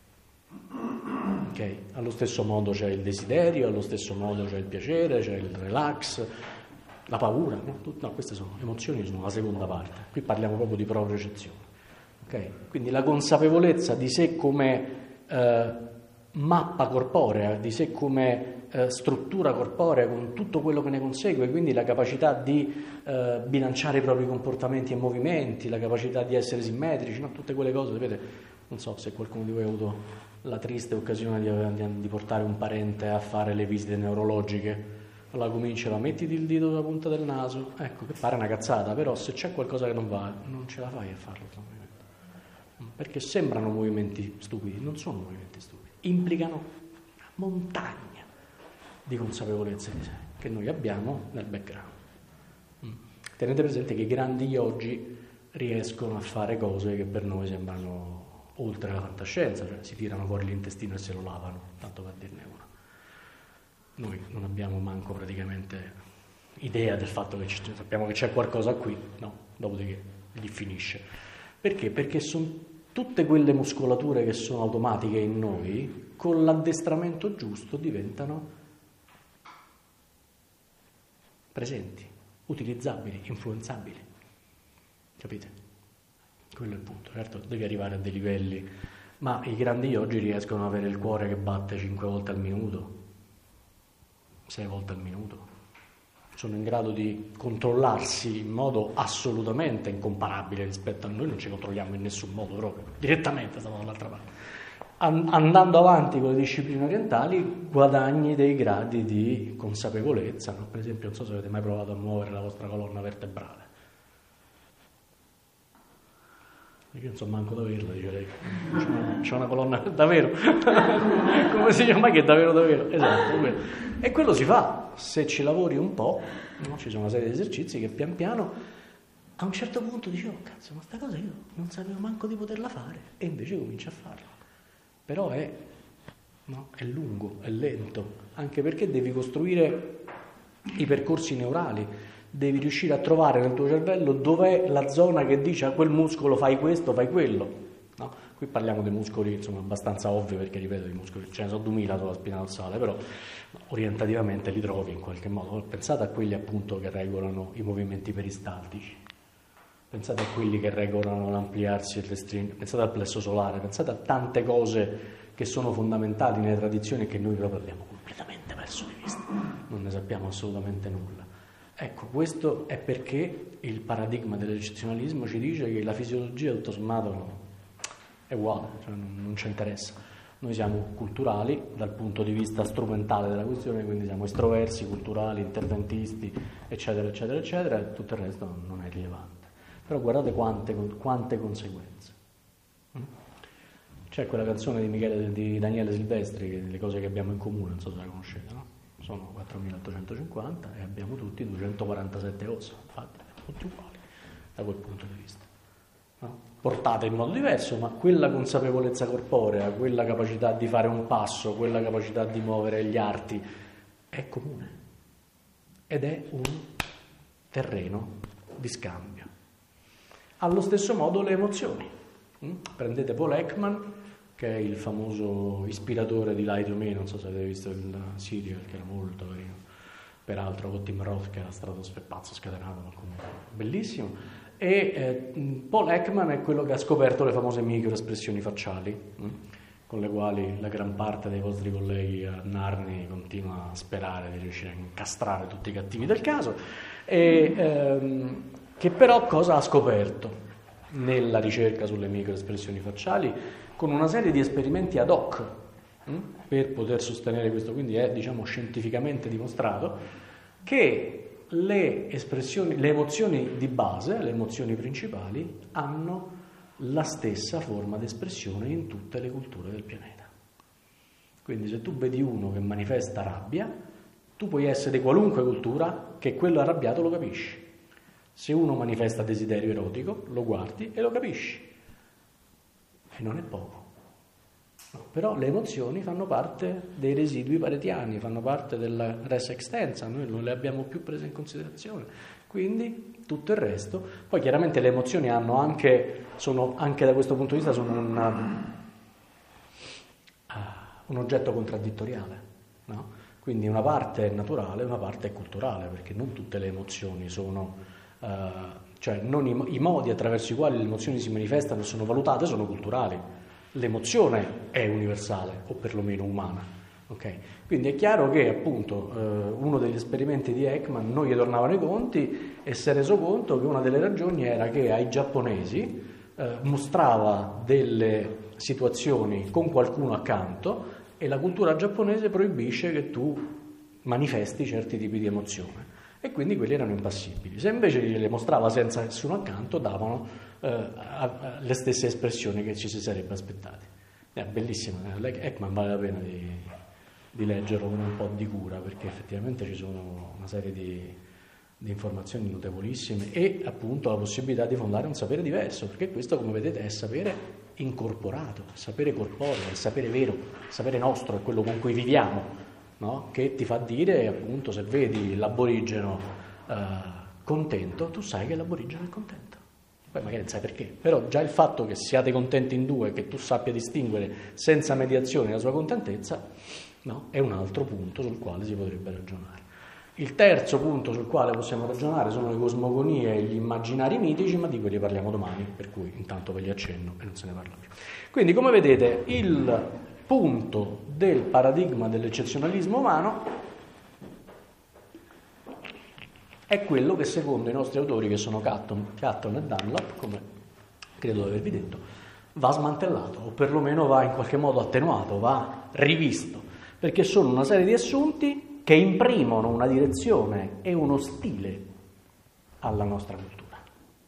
ok? Allo stesso modo c'è il desiderio, allo stesso modo c'è il piacere, c'è il relax, la paura, no, queste sono emozioni, sono la seconda parte, qui parliamo proprio di propriocezione. Okay. Quindi la consapevolezza di sé come mappa corporea, di sé come struttura corporea con tutto quello che ne consegue, quindi la capacità di bilanciare i propri comportamenti e movimenti, la capacità di essere simmetrici, no? Tutte quelle cose, sapete, non so se qualcuno di voi ha avuto la triste occasione di portare un parente a fare le visite neurologiche, allora comincia, mettiti il dito sulla punta del naso, ecco, che pare una cazzata, però se c'è qualcosa che non va, non ce la fai a farlo. Perché sembrano movimenti stupidi, non sono movimenti stupidi, implicano una montagna di consapevolezze di sé che noi abbiamo nel background. Tenete presente che i grandi yogi riescono a fare cose che per noi sembrano oltre la fantascienza, cioè si tirano fuori l'intestino e se lo lavano, tanto per dirne una. Noi non abbiamo manco praticamente idea del fatto che sappiamo che c'è qualcosa qui, no, dopodiché gli finisce. Perché? Perché sono tutte quelle muscolature che sono automatiche in noi, con l'addestramento giusto diventano presenti, utilizzabili, influenzabili. Capite? Quello è il punto. Certo, devi arrivare a dei livelli, ma i grandi yogi riescono ad avere il cuore che batte 5 volte al minuto, 6 volte al minuto. Sono in grado di controllarsi in modo assolutamente incomparabile rispetto a noi, non ci controlliamo in nessun modo proprio, direttamente stiamo dall'altra parte. Andando avanti con le discipline orientali guadagni dei gradi di consapevolezza, no? Per esempio, non so se avete mai provato a muovere la vostra colonna vertebrale. Io non so manco da averla, dice lei. C'è una colonna davvero. Come si chiama? Che è davvero. Esatto. E quello si fa. Se ci lavori un po', no? Ci sono una serie di esercizi che pian piano, a un certo punto dicevo, cazzo, ma sta cosa io non sapevo manco di poterla fare. E invece comincio a farla. Però è lungo, è lento. Anche perché devi costruire i percorsi neurali. Devi riuscire a trovare nel tuo cervello dov'è la zona che dice a quel muscolo fai questo, fai quello, no? Qui parliamo di muscoli insomma abbastanza ovvi perché ripeto i muscoli ce ne sono 2000 sulla spina dorsale, però orientativamente li trovi in qualche modo. Pensate a quelli appunto che regolano i movimenti peristaltici, pensate a quelli che regolano l'ampliarsi e il restringere, pensate al plesso solare, pensate a tante cose che sono fondamentali nelle tradizioni e che noi proprio abbiamo completamente perso di vista, non ne sappiamo assolutamente nulla. Ecco, questo è perché il paradigma dell'eccezionalismo ci dice che la fisiologia tutto sommato è uguale, cioè non ci interessa. Noi siamo culturali dal punto di vista strumentale della questione, quindi siamo estroversi, culturali, interventisti, eccetera, eccetera, eccetera, e tutto il resto non è rilevante. Però guardate quante conseguenze. C'è quella canzone di Daniele Silvestri, che le cose che abbiamo in comune, non so se la conoscete, no? Sono 4.850 e abbiamo tutti 247 ossa, infatti tutti uguali da quel punto di vista, no? Portate in modo diverso, ma quella consapevolezza corporea, quella capacità di fare un passo, quella capacità di muovere gli arti è comune ed è un terreno di scambio. Allo stesso modo le emozioni. Prendete Paul Ekman, che è il famoso ispiratore di Lie to Me, non so se avete visto il serial, che era molto carino, peraltro con Tim Roth, che era pazzo scatenato, ma comunque bellissimo. E Paul Ekman è quello che ha scoperto le famose microespressioni facciali, con le quali la gran parte dei vostri colleghi a Narni continua a sperare di riuscire a incastrare tutti i cattivi del caso, e che però cosa ha scoperto nella ricerca sulle microespressioni facciali, con una serie di esperimenti ad hoc per poter sostenere questo, quindi è, diciamo, scientificamente dimostrato che le emozioni di base, le emozioni principali, hanno la stessa forma d'espressione in tutte le culture del pianeta. Quindi se tu vedi uno che manifesta rabbia, tu puoi essere di qualunque cultura che quello arrabbiato lo capisci. Se uno manifesta desiderio erotico, lo guardi e lo capisci. E non è poco. No, però le emozioni fanno parte dei residui paretiani, fanno parte della res extensa, noi non le abbiamo più prese in considerazione. Quindi tutto il resto. Poi chiaramente le emozioni sono anche da questo punto di vista sono un oggetto contraddittoriale, no? Quindi una parte è naturale, una parte è culturale, perché non tutte le emozioni sono, cioè non i modi attraverso i quali le emozioni si manifestano e sono valutate sono culturali. L'emozione è universale, o perlomeno umana. Okay? Quindi è chiaro che appunto uno degli esperimenti di Ekman non gli tornavano i conti e si è reso conto che una delle ragioni era che ai giapponesi mostrava delle situazioni con qualcuno accanto e la cultura giapponese proibisce che tu manifesti certi tipi di emozione e quindi quelli erano impassibili. Se invece le mostrava senza nessuno accanto, davano le stesse espressioni che ci si sarebbe aspettati. È bellissimo, Ekman vale la pena di leggerlo con un po' di cura, perché effettivamente ci sono una serie di informazioni notevolissime e appunto la possibilità di fondare un sapere diverso, perché questo, come vedete, è sapere incorporato, sapere corporeo, il sapere vero, il sapere nostro, è quello con cui viviamo, no? Che ti fa dire, appunto, se vedi l'aborigeno contento, tu sai che l'aborigeno è contento. Poi magari non sai perché, però già il fatto che siate contenti in due, che tu sappia distinguere senza mediazione la sua contentezza, no? È un altro punto sul quale si potrebbe ragionare. Il terzo punto sul quale possiamo ragionare sono le cosmogonie e gli immaginari mitici, ma di quelli parliamo domani, per cui intanto ve li accenno e non se ne parla più. Quindi, come vedete, il punto del paradigma dell'eccezionalismo umano è quello che, secondo i nostri autori, che sono Catton e Dunlap, come credo di avervi detto, va smantellato, o perlomeno va in qualche modo attenuato, va rivisto, perché sono una serie di assunti che imprimono una direzione e uno stile alla nostra cultura.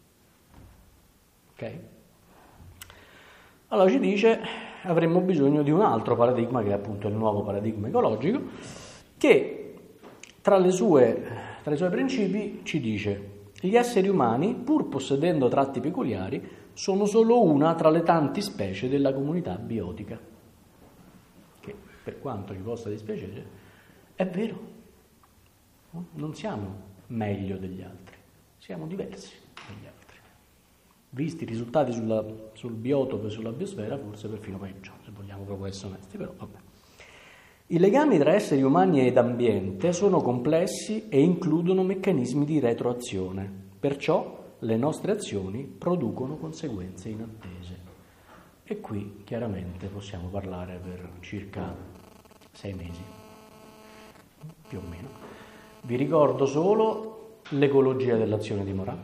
Ok? Allora ci dice, avremmo bisogno di un altro paradigma, che è appunto il nuovo paradigma ecologico, che tra i suoi principi ci dice: gli esseri umani, pur possedendo tratti peculiari, sono solo una tra le tanti specie della comunità biotica. Che, per quanto vi possa dispiacere, è vero. Non siamo meglio degli altri, siamo diversi dagli altri. Visti i risultati sul biotopo e sulla biosfera, forse perfino peggio, se vogliamo proprio essere onesti, però vabbè. I legami tra esseri umani ed ambiente sono complessi e includono meccanismi di retroazione, perciò le nostre azioni producono conseguenze inattese. E qui chiaramente possiamo parlare per circa 6 mesi, più o meno. Vi ricordo solo l'ecologia dell'azione di Morin,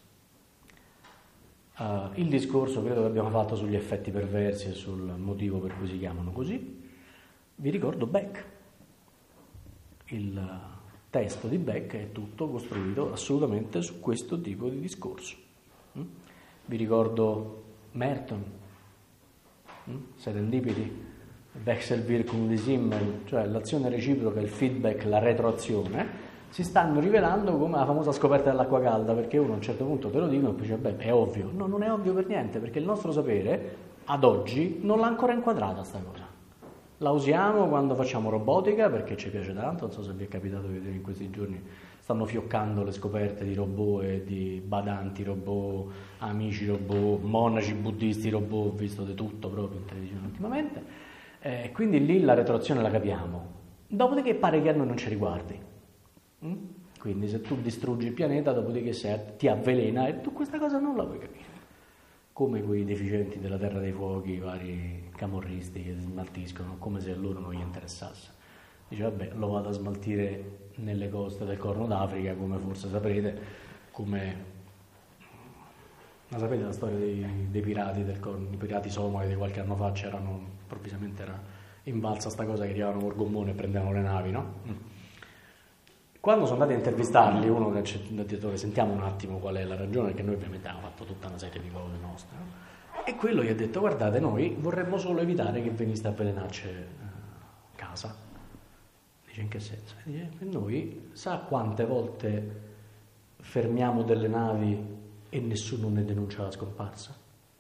il discorso credo che abbiamo fatto sugli effetti perversi e sul motivo per cui si chiamano così. Vi ricordo Beck, il testo di Beck è tutto costruito assolutamente su questo tipo di discorso. Vi ricordo Merton, Serendipity, Wechselwirkung des Himmels, cioè l'azione reciproca, il feedback, la retroazione, si stanno rivelando come la famosa scoperta dell'acqua calda, perché uno a un certo punto te lo dicono e poi dice, beh, è ovvio. No, non è ovvio per niente, perché il nostro sapere, ad oggi, non l'ha ancora inquadrata sta cosa. La usiamo quando facciamo robotica, perché ci piace tanto, non so se vi è capitato di vedere in questi giorni stanno fioccando le scoperte di robot e di badanti robot, amici robot, monaci buddisti robot, ho visto di tutto proprio in televisione ultimamente, quindi lì la retroazione la capiamo. Dopodiché pare che a noi non ci riguardi. Quindi se tu distruggi il pianeta, dopodiché ti avvelena e tu questa cosa non la puoi capire. Come quei deficienti della Terra dei Fuochi, i vari camorristi che smaltiscono, come se a loro non gli interessasse. Dice, vabbè, lo vado a smaltire nelle coste del Corno d'Africa, come forse saprete, ma sapete la storia dei pirati i pirati somali di qualche anno fa, improvvisamente era invalsa sta cosa che arrivavano col gommone e prendevano le navi, no? Quando sono andati a intervistarli, uno ha detto, sentiamo un attimo qual è la ragione, perché noi ovviamente abbiamo fatto tutta una serie di cose nostre, no? E quello gli ha detto, guardate, noi vorremmo solo evitare che veniste a avvelenarci casa. Dice, in che senso? Dice, noi sa quante volte fermiamo delle navi e nessuno ne denuncia la scomparsa?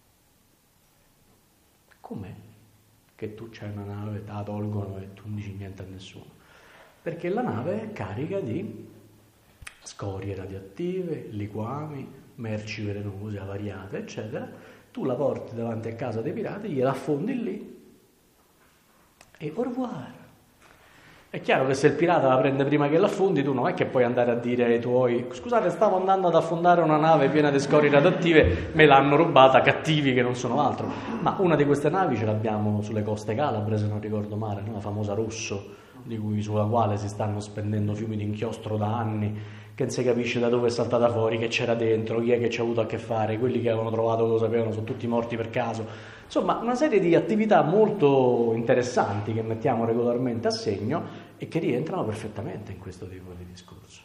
Com'è che tu c'hai una nave, te la tolgono e tu non dici niente a nessuno? Perché la nave è carica di scorie radioattive, liquami, merci velenose, avariate, eccetera. Tu la porti davanti a casa dei pirati, gliela affondi lì e au revoir. È chiaro che se il pirata la prende prima che l'affondi, tu non è che puoi andare a dire ai tuoi, scusate, stavo andando ad affondare una nave piena di scorie radioattive, me l'hanno rubata, cattivi che non sono altro. Ma una di queste navi ce l'abbiamo sulle coste calabre, se non ricordo male, no? La famosa Rosso, sulla quale si stanno spendendo fiumi di inchiostro da anni, che non si capisce da dove è saltata fuori, che c'era dentro, chi è che ci ha avuto a che fare, quelli che avevano trovato lo sapevano, sono tutti morti per caso. Insomma, una serie di attività molto interessanti che mettiamo regolarmente a segno e che rientrano perfettamente in questo tipo di discorso.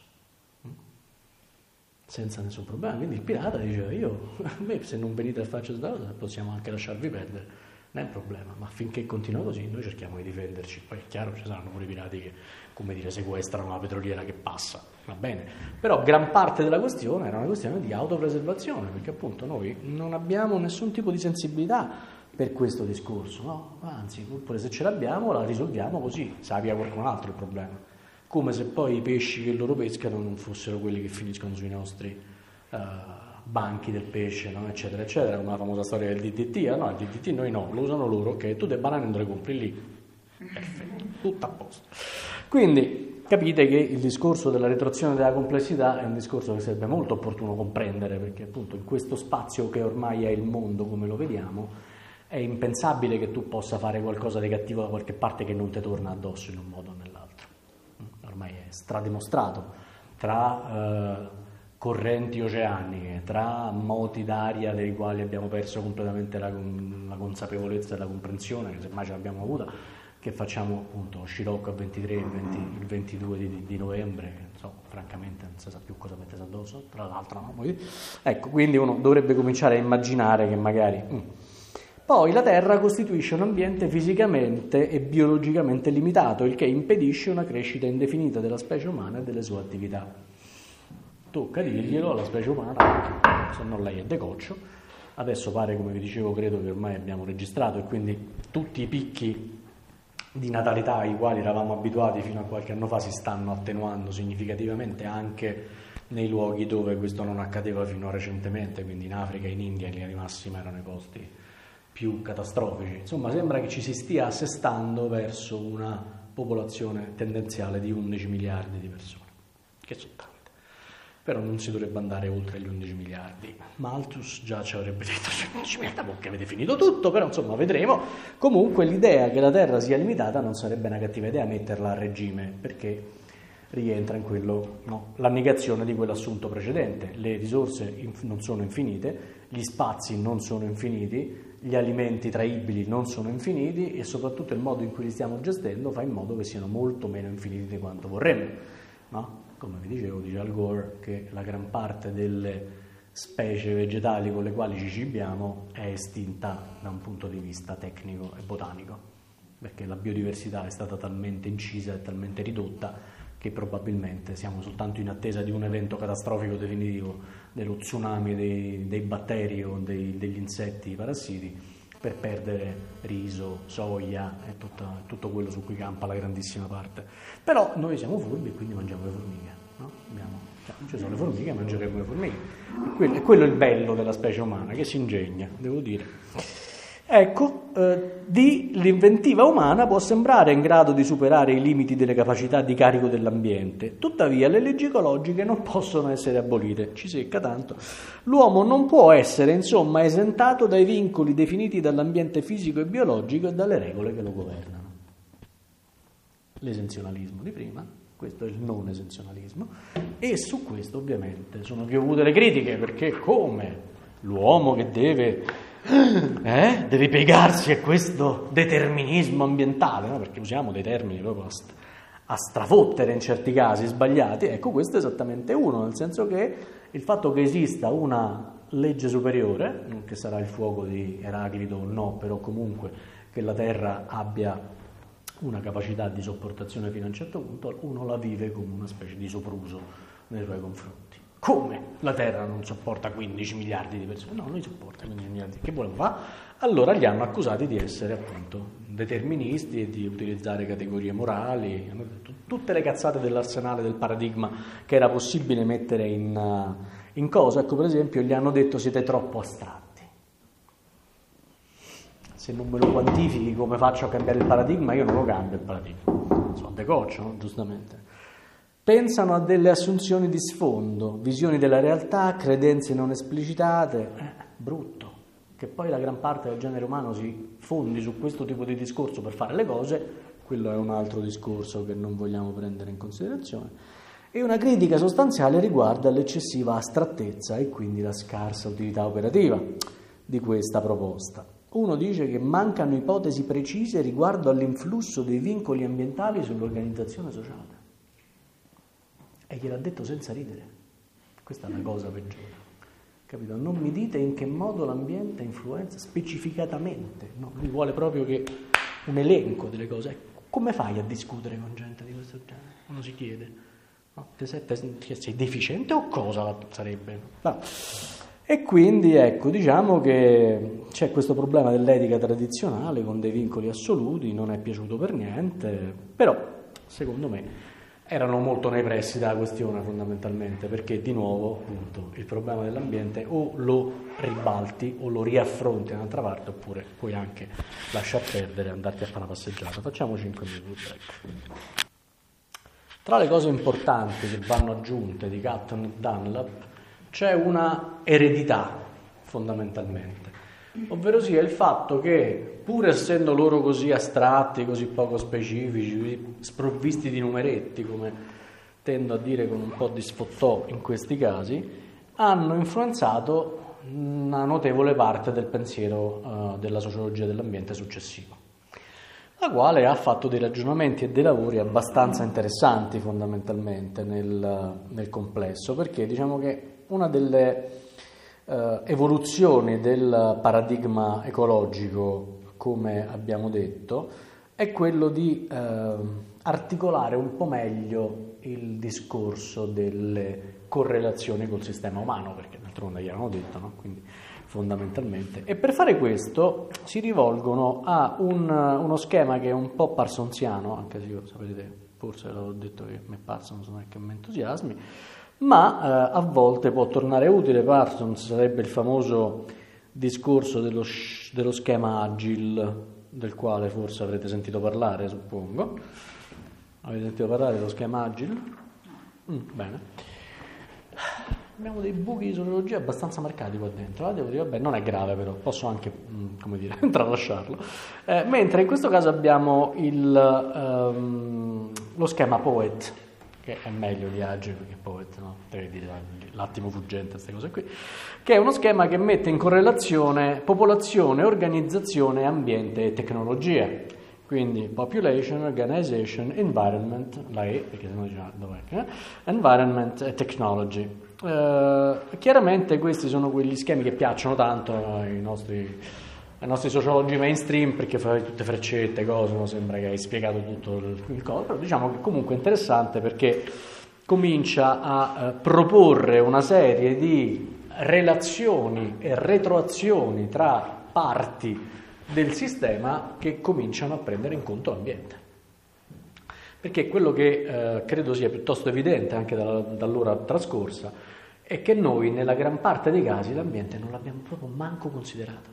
Senza nessun problema. Quindi il pirata dice, a me se non venite a farci questa cosa possiamo anche lasciarvi perdere. Non è un problema, ma finché continua così noi cerchiamo di difenderci. Poi è chiaro, ci saranno pure i pirati che, come dire, sequestrano la petroliera che passa, va bene. Però gran parte della questione era una questione di autopreservazione, perché appunto noi non abbiamo nessun tipo di sensibilità per questo discorso, no? Anzi, pure se ce l'abbiamo la risolviamo così, sappia qualcun altro il problema. Come se poi i pesci che loro pescano non fossero quelli che finiscono sui nostri banchi del pesce, no? Eccetera eccetera, come la famosa storia del DDT, no, il DDT noi no, lo usano loro, ok, tu le banane non le compri lì, perfetto, tutto a posto. Quindi capite che il discorso della retroazione della complessità è un discorso che sarebbe molto opportuno comprendere, perché appunto in questo spazio che ormai è il mondo come lo vediamo è impensabile che tu possa fare qualcosa di cattivo da qualche parte che non ti torna addosso in un modo o nell'altro. Ormai è stradimostrato tra correnti oceaniche, tra moti d'aria dei quali abbiamo perso completamente la consapevolezza e la comprensione, che semmai ce l'abbiamo avuta, che facciamo appunto Scirocco a 23, il 22 di novembre, che non so, francamente non si sa più cosa mettesi addosso, tra l'altro no? Ecco, quindi uno dovrebbe cominciare a immaginare che magari... Poi la Terra costituisce un ambiente fisicamente e biologicamente limitato, il che impedisce una crescita indefinita della specie umana e delle sue attività. Tocca dirglielo alla specie umana, se no lei è decoccio. Adesso pare, come vi dicevo, credo che ormai abbiamo registrato e quindi tutti i picchi di natalità ai quali eravamo abituati fino a qualche anno fa si stanno attenuando significativamente anche nei luoghi dove questo non accadeva fino a recentemente, quindi in Africa e in India in linea di massima erano i posti più catastrofici. Insomma, sembra che ci si stia assestando verso una popolazione tendenziale di 11 miliardi di persone, che sono tante. Però non si dovrebbe andare oltre gli 11 miliardi. Malthus già ci avrebbe detto 11 miliardi, perché avete finito tutto, però insomma vedremo. Comunque l'idea che la Terra sia limitata non sarebbe una cattiva idea metterla a regime, perché rientra in quello, no, la negazione di quell'assunto precedente. Le risorse non sono infinite, gli spazi non sono infiniti, gli alimenti traibili non sono infiniti e soprattutto il modo in cui li stiamo gestendo fa in modo che siano molto meno infiniti di quanto vorremmo, no? Come vi dicevo, dice Al Gore che la gran parte delle specie vegetali con le quali ci cibiamo è estinta da un punto di vista tecnico e botanico, perché la biodiversità è stata talmente incisa e talmente ridotta che probabilmente siamo soltanto in attesa di un evento catastrofico definitivo, dello tsunami dei batteri o degli insetti parassiti, per perdere riso, soia e tutto quello su cui campa la grandissima parte. Però noi siamo furbi e quindi mangiamo le formiche, no? no? Ci sono le formiche, mangeremo le formiche. E quello è il bello della specie umana, che si ingegna, devo dire. Ecco, l'inventiva umana può sembrare in grado di superare i limiti delle capacità di carico dell'ambiente, tuttavia le leggi ecologiche non possono essere abolite, ci secca tanto. L'uomo non può essere, insomma, esentato dai vincoli definiti dall'ambiente fisico e biologico e dalle regole che lo governano. L'esenzionalismo di prima, questo è il non esenzionalismo, e su questo ovviamente sono piovute le critiche, perché come l'uomo che deve piegarsi a questo determinismo ambientale, no? Perché usiamo dei termini proprio a strafottere in certi casi sbagliati. Ecco, questo è esattamente uno, nel senso che il fatto che esista una legge superiore, che sarà il fuoco di Eraclito o no, però comunque che la Terra abbia una capacità di sopportazione fino a un certo punto, uno la vive come una specie di sopruso nei suoi confronti. Come la Terra non sopporta 15 miliardi di persone? No, non li sopporta 15 miliardi. Che voleva fare? Allora li hanno accusati di essere appunto deterministi e di utilizzare categorie morali, hanno detto tutte le cazzate dell'arsenale del paradigma che era possibile mettere in cosa. Ecco, per esempio, gli hanno detto siete troppo astratti. Se non me lo quantifichi come faccio a cambiare il paradigma, io non lo cambio il paradigma. Sono decoccio, no? Giustamente. Pensano a delle assunzioni di sfondo, visioni della realtà, credenze non esplicitate. Brutto. Che poi la gran parte del genere umano si fondi su questo tipo di discorso per fare le cose, quello è un altro discorso che non vogliamo prendere in considerazione. E una critica sostanziale riguarda l'eccessiva astrattezza e quindi la scarsa utilità operativa di questa proposta. Uno dice che mancano ipotesi precise riguardo all'influsso dei vincoli ambientali sull'organizzazione sociale. E gliel'ha detto senza ridere. Questa è la cosa peggiore. Capito? Non mi dite in che modo l'ambiente influenza specificatamente. No, lui vuole proprio che un elenco delle cose. Come fai a discutere con gente di questo genere? Uno si chiede. No? Sei deficiente o cosa sarebbe? No. E quindi ecco, diciamo che c'è questo problema dell'etica tradizionale con dei vincoli assoluti, non è piaciuto per niente, però secondo me erano molto nei pressi della questione fondamentalmente, perché di nuovo appunto il problema dell'ambiente o lo ribalti o lo riaffronti da un'altra parte, oppure puoi anche lasciar perdere e andarti a fare una passeggiata. Facciamo 5 minuti. Ecco. Tra le cose importanti che vanno aggiunte di Catton e Dunlap c'è una eredità fondamentalmente, ovvero sia il fatto che pur essendo loro così astratti, così poco specifici, sprovvisti di numeretti, come tendo a dire con un po' di sfottò in questi casi, hanno influenzato una notevole parte del pensiero della sociologia dell'ambiente successivo, la quale ha fatto dei ragionamenti e dei lavori abbastanza interessanti fondamentalmente nel complesso, perché diciamo che una delle evoluzioni del paradigma ecologico, come abbiamo detto, è quello di articolare un po' meglio il discorso delle correlazioni col sistema umano, perché d'altronde gliel'hanno detto, no? Quindi fondamentalmente. E per fare questo si rivolgono a uno schema che è un po' parsonsiano, anche se io, sapete, forse l'avevo detto che a me Parsons non è che mi entusiasmi, ma a volte può tornare utile. Parsons sarebbe il famoso discorso dello schema Agile, del quale forse avrete sentito parlare, suppongo. Avete sentito parlare dello schema Agile? Bene. Abbiamo dei buchi di sociologia abbastanza marcati qua dentro, devo dire, vabbè, non è grave però, posso anche, come dire, tralasciarlo. Mentre in questo caso abbiamo lo schema POET, che è meglio di Agile perché POET, no? L'attimo fuggente, queste cose qui, che è uno schema che mette in correlazione popolazione, organizzazione, ambiente e tecnologia. Quindi population, organization, environment, la E, perché sennò diciamo dov'è? Environment e technology. Chiaramente questi sono quegli schemi che piacciono tanto ai nostri sociologi mainstream, perché fai tutte freccette, cose, no? Sembra che hai spiegato tutto il coso, però diciamo che comunque è interessante perché comincia a proporre una serie di relazioni e retroazioni tra parti del sistema che cominciano a prendere in conto l'ambiente. Perché quello che credo sia piuttosto evidente anche dall'ora trascorsa è che noi nella gran parte dei casi l'ambiente non l'abbiamo proprio manco considerato.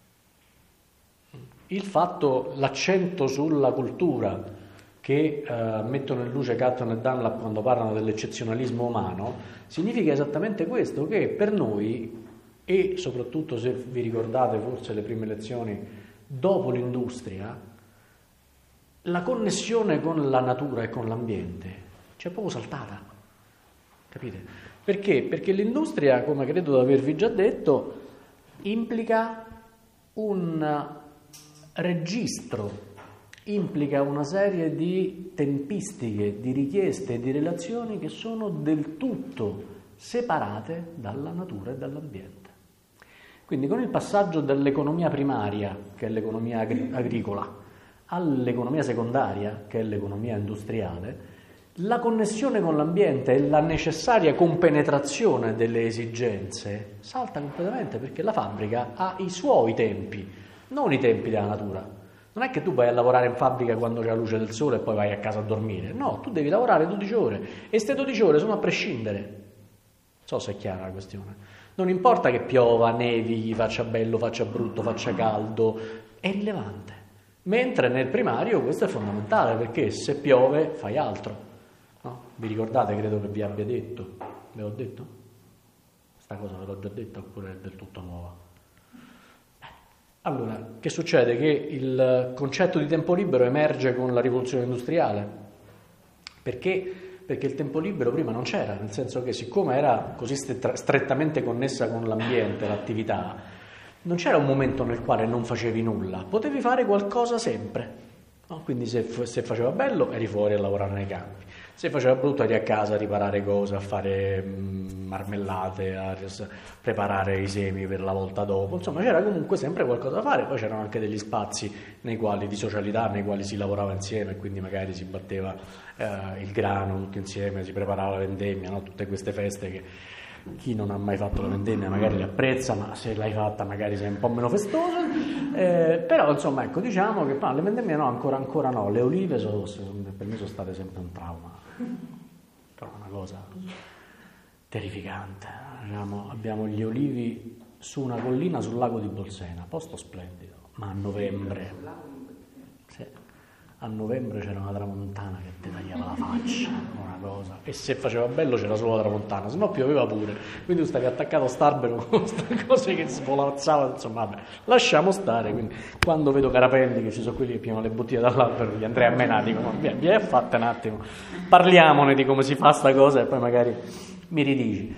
L'accento sulla cultura che mettono in luce Catton e Dunlap quando parlano dell'eccezionalismo umano significa esattamente questo, che per noi, e soprattutto se vi ricordate forse le prime lezioni dopo l'industria, la connessione con la natura e con l'ambiente c'è proprio saltata, capite? Perché? Perché l'industria, come credo di avervi già detto, implica un registro, implica una serie di tempistiche, di richieste e di relazioni che sono del tutto separate dalla natura e dall'ambiente. Quindi con il passaggio dall'economia primaria, che è l'economia agricola, all'economia secondaria, che è l'economia industriale, la connessione con l'ambiente e la necessaria compenetrazione delle esigenze salta completamente, perché la fabbrica ha i suoi tempi, non i tempi della natura. Non è che tu vai a lavorare in fabbrica quando c'è la luce del sole e poi vai a casa a dormire. No, tu devi lavorare 12 ore e queste 12 ore sono a prescindere. Non so se è chiara la questione. Non importa che piova, nevi, faccia bello, faccia brutto, faccia caldo, è irrilevante. Mentre nel primario questo è fondamentale, perché se piove fai altro, no? Vi ricordate, credo che vi abbia detto, ve l'ho detto? Questa cosa ve l'ho già detta oppure è del tutto nuova? Allora, che succede? Che il concetto di tempo libero emerge con la rivoluzione industriale. Perché? Perché il tempo libero prima non c'era, nel senso che siccome era così strettamente connessa con l'ambiente, l'attività, non c'era un momento nel quale non facevi nulla, potevi fare qualcosa sempre, no? Quindi se faceva bello eri fuori a lavorare nei campi, se faceva brutto eri a casa a riparare cose, a fare marmellate, a preparare i semi per la volta dopo, insomma c'era comunque sempre qualcosa da fare. Poi c'erano anche degli spazi nei quali, di socialità, nei quali si lavorava insieme, quindi magari si batteva il grano tutti insieme, si preparava la vendemmia, no? Tutte queste feste che chi non ha mai fatto la vendemmia magari le apprezza, ma se l'hai fatta magari sei un po' meno festoso, però insomma ecco, diciamo che le vendemmie no, ancora no, le olive per me sono state sempre un trauma, però una cosa terrificante. Abbiamo gli olivi su una collina sul lago di Bolsena, posto splendido, ma a novembre, sì, a novembre c'era una tramontana che ti tagliava la faccia, una cosa, e se faceva bello c'era solo la tramontana, se no pioveva pure, quindi tu stavi attaccato a st'albero con queste cose che svolazzavano, insomma vabbè, lasciamo stare. Quindi quando vedo Carapelli, che ci sono quelli che pigliano le bottiglie dall'albero, gli andrei a menare, dico ma vieni a fatte un attimo, parliamone di come si fa sta cosa e poi magari mi ridici.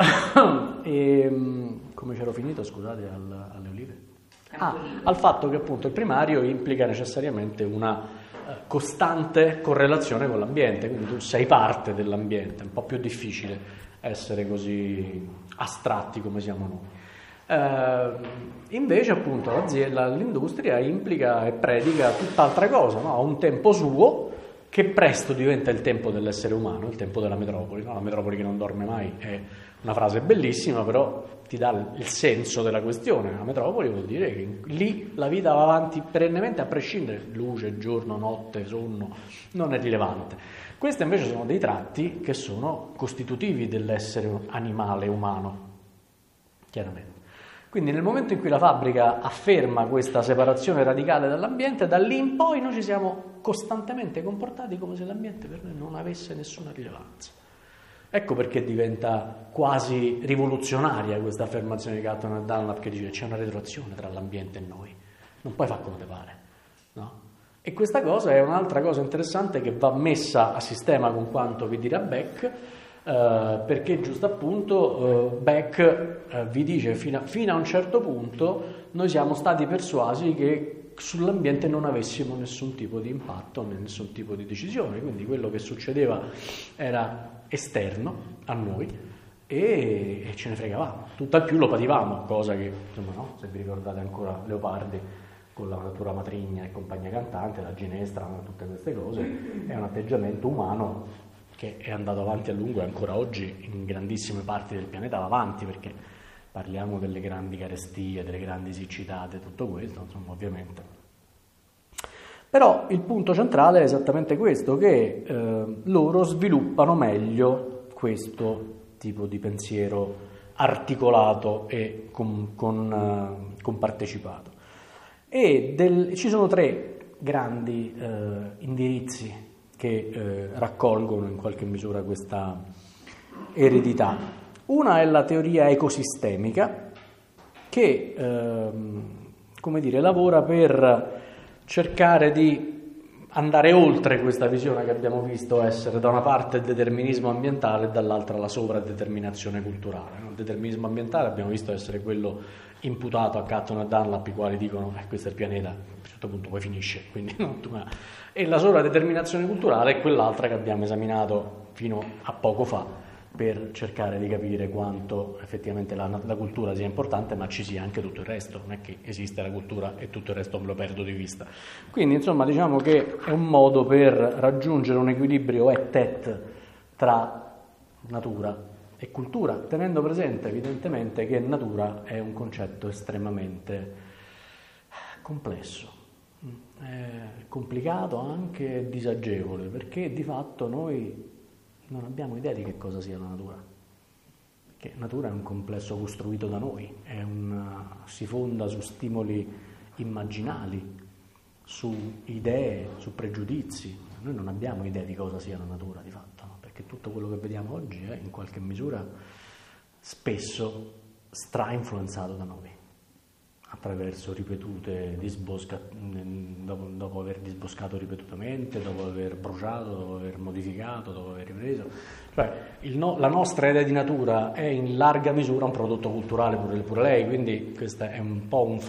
Come c'ero finito, scusate, alle olive? Al fatto che appunto il primario implica necessariamente una costante correlazione con l'ambiente, quindi tu sei parte dell'ambiente, è un po' più difficile essere così astratti come siamo noi. Invece appunto l'industria implica e predica tutt'altra cosa, no? Ha un tempo suo che presto diventa il tempo dell'essere umano, il tempo della metropoli, no? La metropoli che non dorme mai è una frase bellissima, però ti dà il senso della questione. La metropoli vuol dire che lì la vita va avanti perennemente a prescindere, luce, giorno, notte, sonno, non è rilevante. Questi invece sono dei tratti che sono costitutivi dell'essere animale umano, chiaramente. Quindi nel momento in cui la fabbrica afferma questa separazione radicale dall'ambiente, da lì in poi noi ci siamo costantemente comportati come se l'ambiente per noi non avesse nessuna rilevanza. Ecco perché diventa quasi rivoluzionaria questa affermazione di Catton e Dunlap, che dice c'è una retroazione tra l'ambiente e noi, non puoi fare come te pare, no? E questa cosa è un'altra cosa interessante che va messa a sistema con quanto vi dirà Beck, perché giusto appunto Beck vi dice fino a un certo punto noi siamo stati persuasi che sull'ambiente non avessimo nessun tipo di impatto né nessun tipo di decisione, quindi quello che succedeva era esterno a noi e ce ne fregavamo, tutt'al più lo pativamo, cosa che insomma, no? Se vi ricordate ancora Leopardi con la natura matrigna e compagnia cantante, la ginestra, tutte queste cose, è un atteggiamento umano che è andato avanti a lungo e ancora oggi in grandissime parti del pianeta va avanti, perché parliamo delle grandi carestie, delle grandi siccità, tutto questo, insomma, ovviamente. Però il punto centrale è esattamente questo, che loro sviluppano meglio questo tipo di pensiero articolato e compartecipato. E ci sono 3 grandi indirizzi che raccolgono in qualche misura questa eredità. Una è la teoria ecosistemica, che come dire, lavora per cercare di andare oltre questa visione che abbiamo visto essere da una parte il determinismo ambientale e dall'altra la sovradeterminazione culturale. Il determinismo ambientale abbiamo visto essere quello imputato a Catton e Dunlap, i quali dicono questo è il pianeta, a un certo punto poi finisce, quindi e la sovradeterminazione culturale è quell'altra che abbiamo esaminato fino a poco fa, per cercare di capire quanto effettivamente la cultura sia importante, ma ci sia anche tutto il resto, non è che esiste la cultura e tutto il resto me lo perdo di vista. Quindi insomma diciamo che è un modo per raggiungere un equilibrio et tra natura e cultura, tenendo presente evidentemente che natura è un concetto estremamente complesso, è complicato, anche disagevole, perché di fatto noi non abbiamo idea di che cosa sia la natura, perché natura è un complesso costruito da noi, si fonda su stimoli immaginali, su idee, su pregiudizi. Noi non abbiamo idea di cosa sia la natura di fatto, no? Perché tutto quello che vediamo oggi è in qualche misura spesso stra-influenzato da noi, attraverso ripetute dopo aver disboscato ripetutamente, dopo aver bruciato, dopo aver modificato, dopo aver ripreso. Cioè, la nostra idea di natura è in larga misura un prodotto culturale pure lei, quindi questa è un po' una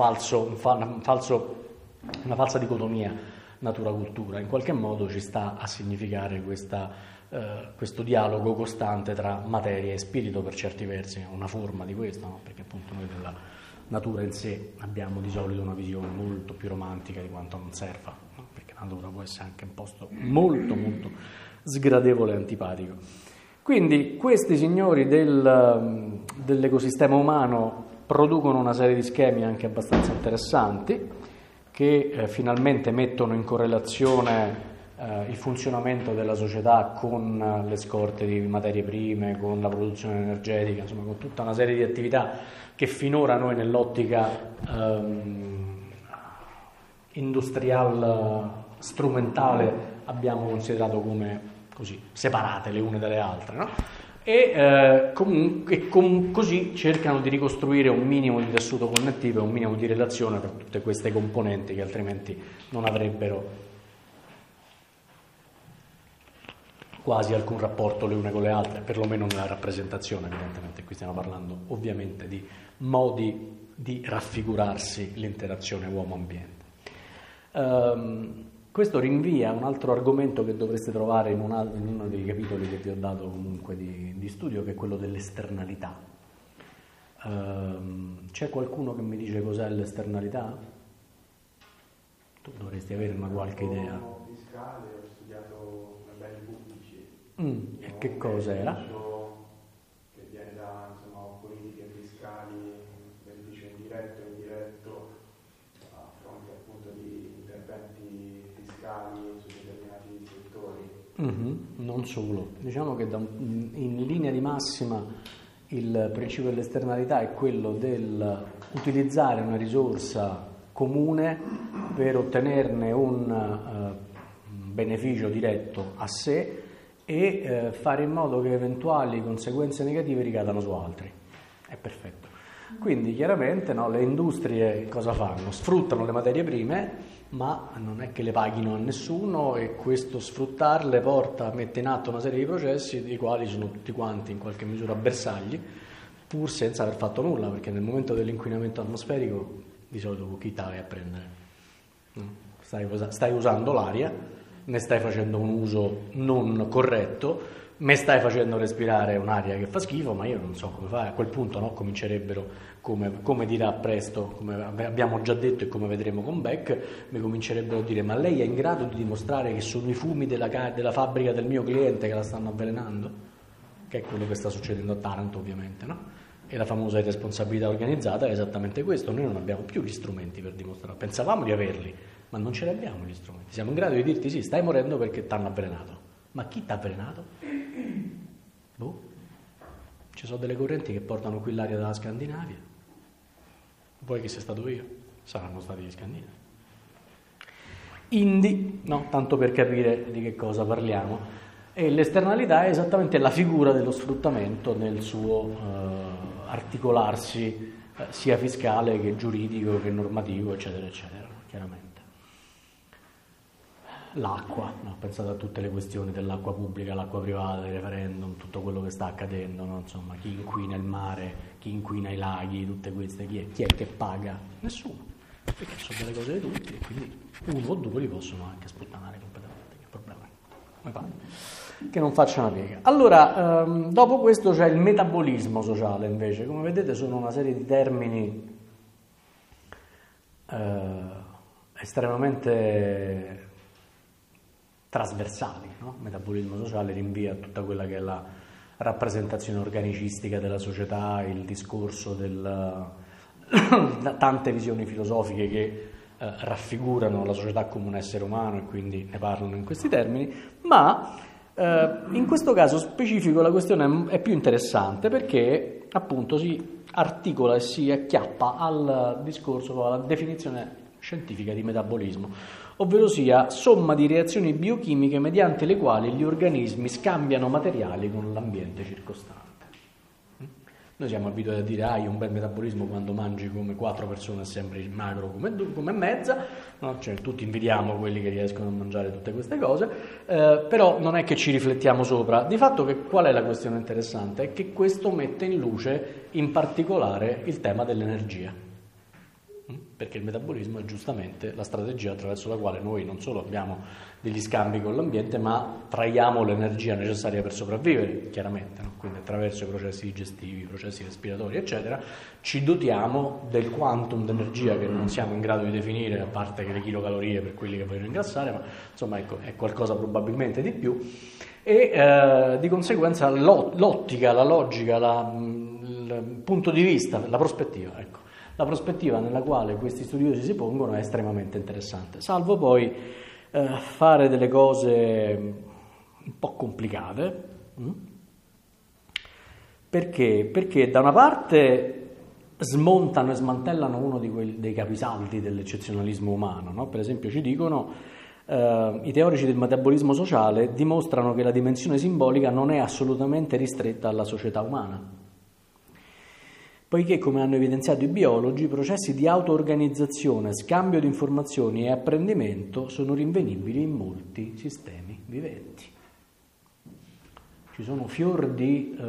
falsa dicotomia natura-cultura. In qualche modo ci sta a significare questo dialogo costante tra materia e spirito, per certi versi, una forma di questo, no? Perché appunto noi della natura in sé abbiamo di solito una visione molto più romantica di quanto non serva, no? Perché la natura può essere anche un posto molto molto sgradevole e antipatico. Quindi questi signori dell'ecosistema umano producono una serie di schemi anche abbastanza interessanti, che finalmente mettono in correlazione il funzionamento della società con le scorte di materie prime, con la produzione energetica, insomma con tutta una serie di attività che finora noi nell'ottica industrial strumentale abbiamo considerato come così separate le une dalle altre, no? E così cercano di ricostruire un minimo di tessuto connettivo e un minimo di relazione tra tutte queste componenti che altrimenti non avrebbero quasi alcun rapporto le une con le altre, perlomeno nella rappresentazione. Evidentemente qui stiamo parlando ovviamente di modi di raffigurarsi l'interazione uomo-ambiente. Questo rinvia a un altro argomento che dovreste trovare in uno dei capitoli che vi ho dato comunque di studio, che è quello dell'esternalità. C'è qualcuno che mi dice cos'è l'esternalità? Tu dovresti avere una qualche idea. Fiscale, ho studiato beni pubblici. E che cosa era? Che viene da politiche fiscali, beneficio indiretto e indiretto, a fronte appunto di interventi fiscali su determinati settori. Non solo, diciamo che in linea di massima il principio dell'esternalità è quello del utilizzare una risorsa comune per ottenerne un beneficio diretto a sé e fare in modo che eventuali conseguenze negative ricadano su altri. È perfetto. Quindi chiaramente le industrie cosa fanno? Sfruttano le materie prime, ma non è che le paghino a nessuno, e questo sfruttarle mette in atto una serie di processi dei quali sono tutti quanti in qualche misura bersagli, pur senza aver fatto nulla, perché nel momento dell'inquinamento atmosferico di solito chi te la vai a prendere? Stai usando l'aria, ne stai facendo un uso non corretto, me stai facendo respirare un'aria che fa schifo, ma io non so come fare. A quel punto comincerebbero, come dirà presto, come abbiamo già detto e come vedremo con Beck, mi comincerebbero a dire: ma lei è in grado di dimostrare che sono i fumi della fabbrica del mio cliente che la stanno avvelenando? Che è quello che sta succedendo a Taranto, ovviamente, no? E la famosa irresponsabilità organizzata è esattamente questo. Noi non abbiamo più gli strumenti per dimostrare, pensavamo di averli, ma non ce li abbiamo gli strumenti. Siamo in grado di dirti sì, stai morendo perché ti hanno avvelenato. Ma chi ti ha avvelenato? Boh. Ci sono delle correnti che portano qui l'aria dalla Scandinavia. Vuoi che sia stato io? Saranno stati gli scandinavi. Indi, no, tanto per capire di che cosa parliamo. E l'esternalità è esattamente la figura dello sfruttamento nel suo articolarsi sia fiscale che giuridico che normativo, eccetera, eccetera, chiaramente. L'acqua, no? Pensate a tutte le questioni dell'acqua pubblica, l'acqua privata, il referendum, tutto quello che sta accadendo, no? Insomma, chi inquina il mare, chi inquina i laghi, tutte queste, chi è che paga? Nessuno, perché sono delle cose di tutti e quindi uno o due li possono anche sputtanare completamente, che problema è? Come fa? Che non faccia una piega. Allora, dopo questo c'è il metabolismo sociale invece, come vedete sono una serie di termini estremamente trasversali, no? Metabolismo sociale rinvia a tutta quella che è la rappresentazione organicistica della società, il discorso tante visioni filosofiche che raffigurano la società come un essere umano e quindi ne parlano in questi termini, ma in questo caso specifico la questione è più interessante perché appunto si articola e si acchiappa al discorso, alla definizione scientifica di metabolismo, ovvero sia somma di reazioni biochimiche mediante le quali gli organismi scambiano materiali con l'ambiente circostante. Noi siamo abituati a dire hai un bel metabolismo quando mangi come 4 persone e sembri magro come mezza, no? Cioè, tutti invidiamo quelli che riescono a mangiare tutte queste cose, però non è che ci riflettiamo sopra. Di fatto qual è la questione interessante? È che questo mette in luce in particolare il tema dell'energia. Perché il metabolismo è giustamente la strategia attraverso la quale noi non solo abbiamo degli scambi con l'ambiente, ma traiamo l'energia necessaria per sopravvivere, chiaramente, no? Quindi attraverso i processi digestivi, i processi respiratori, eccetera, ci dotiamo del quantum d'energia che non siamo in grado di definire, a parte che le kilocalorie per quelli che vogliono ingrassare, ma insomma ecco, è qualcosa probabilmente di più, e di conseguenza l'ottica, la logica, il punto di vista, la prospettiva, ecco. La prospettiva nella quale questi studiosi si pongono è estremamente interessante, salvo poi fare delle cose un po' complicate. Perché? Perché da una parte smontano e smantellano uno dei capisaldi dell'eccezionalismo umano, no? Per esempio ci dicono i teorici del metabolismo sociale dimostrano che la dimensione simbolica non è assolutamente ristretta alla società umana. Poiché, come hanno evidenziato i biologi, i processi di auto-organizzazione, scambio di informazioni e apprendimento sono rinvenibili in molti sistemi viventi. Ci sono fior di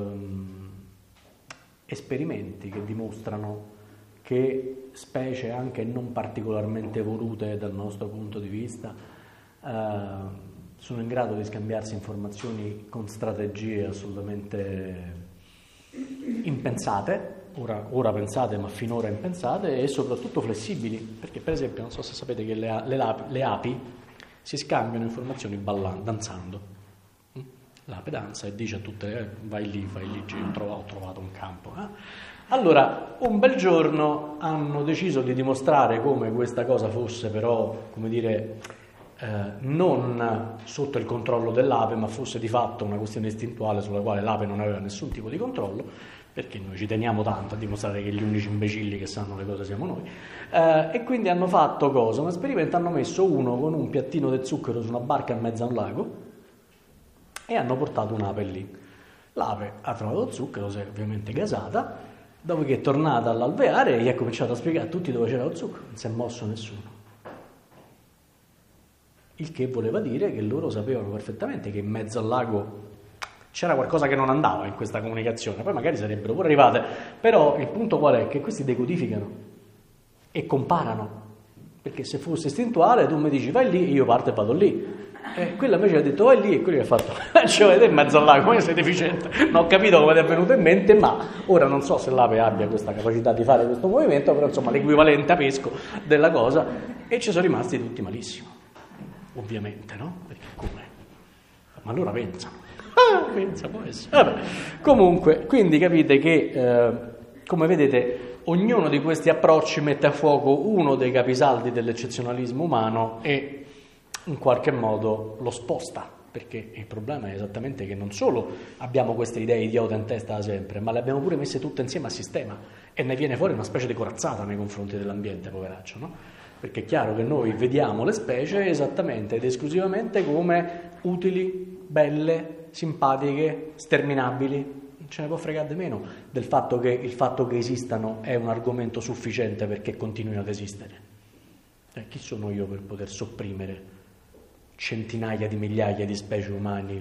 esperimenti che dimostrano che specie anche non particolarmente evolute dal nostro punto di vista sono in grado di scambiarsi informazioni con strategie assolutamente impensate, ora pensate ma finora impensate, e soprattutto flessibili, perché per esempio non so se sapete che le api si scambiano informazioni danzando. L'ape danza e dice a tutte vai lì, fai lì, ho trovato un campo. Allora un bel giorno hanno deciso di dimostrare come questa cosa fosse però, come dire, non sotto il controllo dell'ape, ma fosse di fatto una questione istintuale sulla quale l'ape non aveva nessun tipo di controllo, perché noi ci teniamo tanto a dimostrare che gli unici imbecilli che sanno le cose siamo noi, e quindi hanno fatto cosa? Un esperimento, hanno messo uno con un piattino di zucchero su una barca in mezzo a un lago e hanno portato un'ape lì. L'ape ha trovato zucchero, si è ovviamente gasata, dopo che è tornata all'alveare gli ha cominciato a spiegare a tutti dove c'era lo zucchero, non si è mosso nessuno. Il che voleva dire che loro sapevano perfettamente che in mezzo al lago c'era qualcosa che non andava in questa comunicazione, poi magari sarebbero pure arrivate, però il punto qual è? Che questi decodificano e comparano, perché se fosse istintuale tu mi dici vai lì, io parto e vado lì, e quella invece ha detto vai lì e quello che ha fatto ci vedete in mezzo al lago, come sei deficiente, non ho capito come ti è venuto in mente, ma ora non so se l'ape abbia questa capacità di fare questo movimento, però insomma l'equivalente a pesco della cosa, e ci sono rimasti tutti malissimo. Ovviamente, no? Perché come? Ma allora pensano. Pensa, può essere. Vabbè. Comunque, quindi capite che, come vedete, ognuno di questi approcci mette a fuoco uno dei capisaldi dell'eccezionalismo umano e in qualche modo lo sposta, perché il problema è esattamente che non solo abbiamo queste idee idiote in testa da sempre, ma le abbiamo pure messe tutte insieme a sistema e ne viene fuori una specie di corazzata nei confronti dell'ambiente, poveraccio, no? Perché è chiaro che noi vediamo le specie esattamente ed esclusivamente come utili, belle, simpatiche, sterminabili. Non ce ne può fregare di meno del fatto che il fatto che esistano è un argomento sufficiente perché continuino ad esistere. Chi sono io per poter sopprimere centinaia di migliaia di specie umane,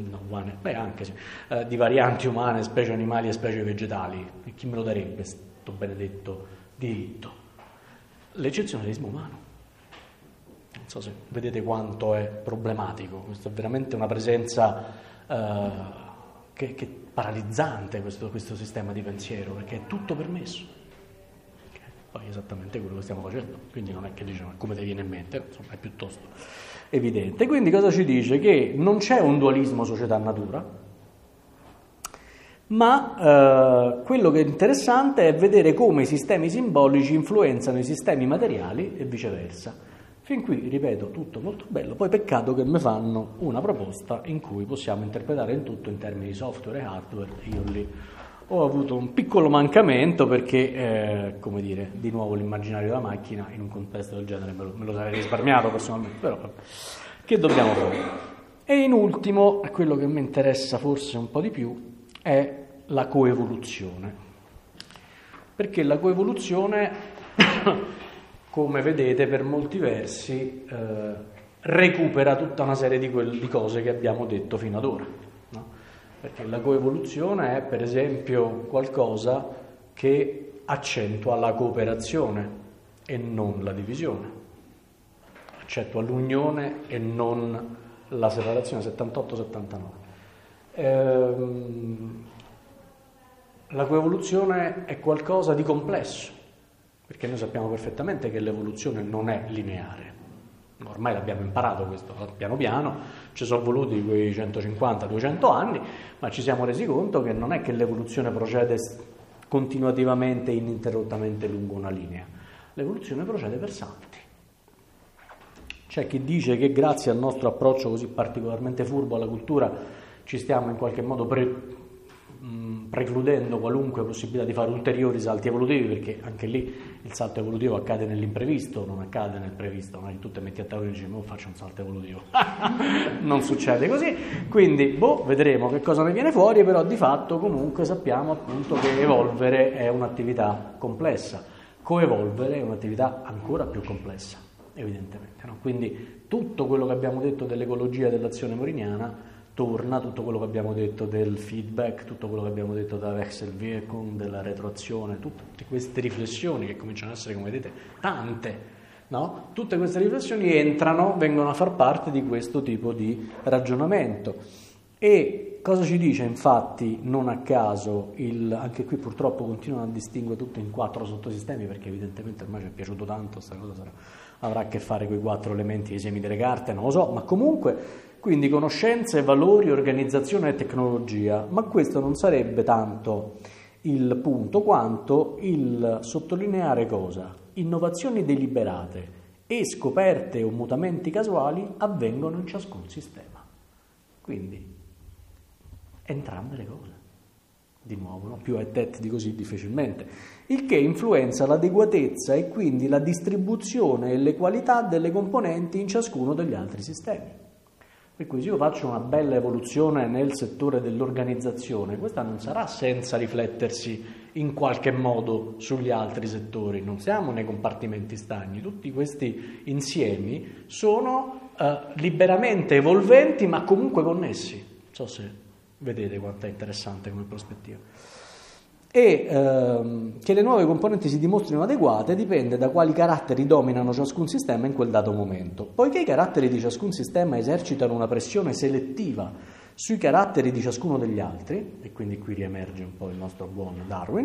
di varianti umane, specie animali e specie vegetali? E chi me lo darebbe sto benedetto diritto? L'eccezionalismo umano. Non so se vedete quanto è problematico, questo è veramente una presenza che è paralizzante questo sistema di pensiero, perché è tutto permesso. Poi è esattamente quello che stiamo facendo, quindi non è che diciamo come ti viene in mente, insomma è piuttosto evidente. Quindi cosa ci dice? Che non c'è un dualismo società-natura, ma quello che è interessante è vedere come i sistemi simbolici influenzano i sistemi materiali e viceversa. Fin qui, ripeto, tutto molto bello, poi peccato che mi fanno una proposta in cui possiamo interpretare il tutto in termini di software e hardware. Io lì ho avuto un piccolo mancamento perché, come dire, di nuovo l'immaginario della macchina in un contesto del genere me lo sarei risparmiato personalmente, però che dobbiamo fare? E in ultimo, quello che mi interessa forse un po' di più è la coevoluzione, perché la coevoluzione, come vedete, per molti versi recupera tutta una serie di cose che abbiamo detto fino ad ora, no? Perché la coevoluzione è, per esempio, qualcosa che accentua la cooperazione e non la divisione, accentua l'unione e non la separazione, 78-79. La coevoluzione è qualcosa di complesso, perché noi sappiamo perfettamente che l'evoluzione non è lineare. Ormai l'abbiamo imparato questo piano piano, ci sono voluti quei 150-200 anni, ma ci siamo resi conto che non è che l'evoluzione procede continuativamente, ininterrottamente lungo una linea. L'evoluzione procede per salti. C'è chi dice che grazie al nostro approccio così particolarmente furbo alla cultura ci stiamo in qualche modo precludendo qualunque possibilità di fare ulteriori salti evolutivi, perché anche lì il salto evolutivo accade nell'imprevisto, non accade nel previsto. Non è che tu ti metti a tavola e dici faccio un salto evolutivo. Non succede così, quindi vedremo che cosa ne viene fuori, però di fatto comunque sappiamo appunto che evolvere è un'attività complessa, coevolvere è un'attività ancora più complessa, evidentemente, no? Quindi tutto quello che abbiamo detto dell'ecologia dell'azione moriniana torna, tutto quello che abbiamo detto del feedback, tutto quello che abbiamo detto da Wechselwirkung, della retroazione, tutte queste riflessioni che cominciano ad essere, come vedete, tante, no? Tutte queste riflessioni vengono a far parte di questo tipo di ragionamento. E cosa ci dice infatti, non a caso, anche qui purtroppo continuano a distinguere tutto in 4 sottosistemi, perché evidentemente ormai ci è piaciuto tanto, questa cosa avrà a che fare con i 4 elementi dei semi delle carte, non lo so, ma comunque, quindi conoscenze, valori, organizzazione e tecnologia, ma questo non sarebbe tanto il punto quanto il sottolineare cosa? Innovazioni deliberate e scoperte o mutamenti casuali avvengono in ciascun sistema. Quindi entrambe le cose, di nuovo, no? Più et et di così difficilmente, il che influenza l'adeguatezza e quindi la distribuzione e le qualità delle componenti in ciascuno degli altri sistemi. Per cui se io faccio una bella evoluzione nel settore dell'organizzazione, questa non sarà senza riflettersi in qualche modo sugli altri settori. Non siamo nei compartimenti stagni, tutti questi insiemi sono liberamente evolventi ma comunque connessi. Non so se vedete quanto è interessante come prospettiva. E che le nuove componenti si dimostrino adeguate dipende da quali caratteri dominano ciascun sistema in quel dato momento. Poiché i caratteri di ciascun sistema esercitano una pressione selettiva sui caratteri di ciascuno degli altri, e quindi qui riemerge un po' il nostro buon Darwin,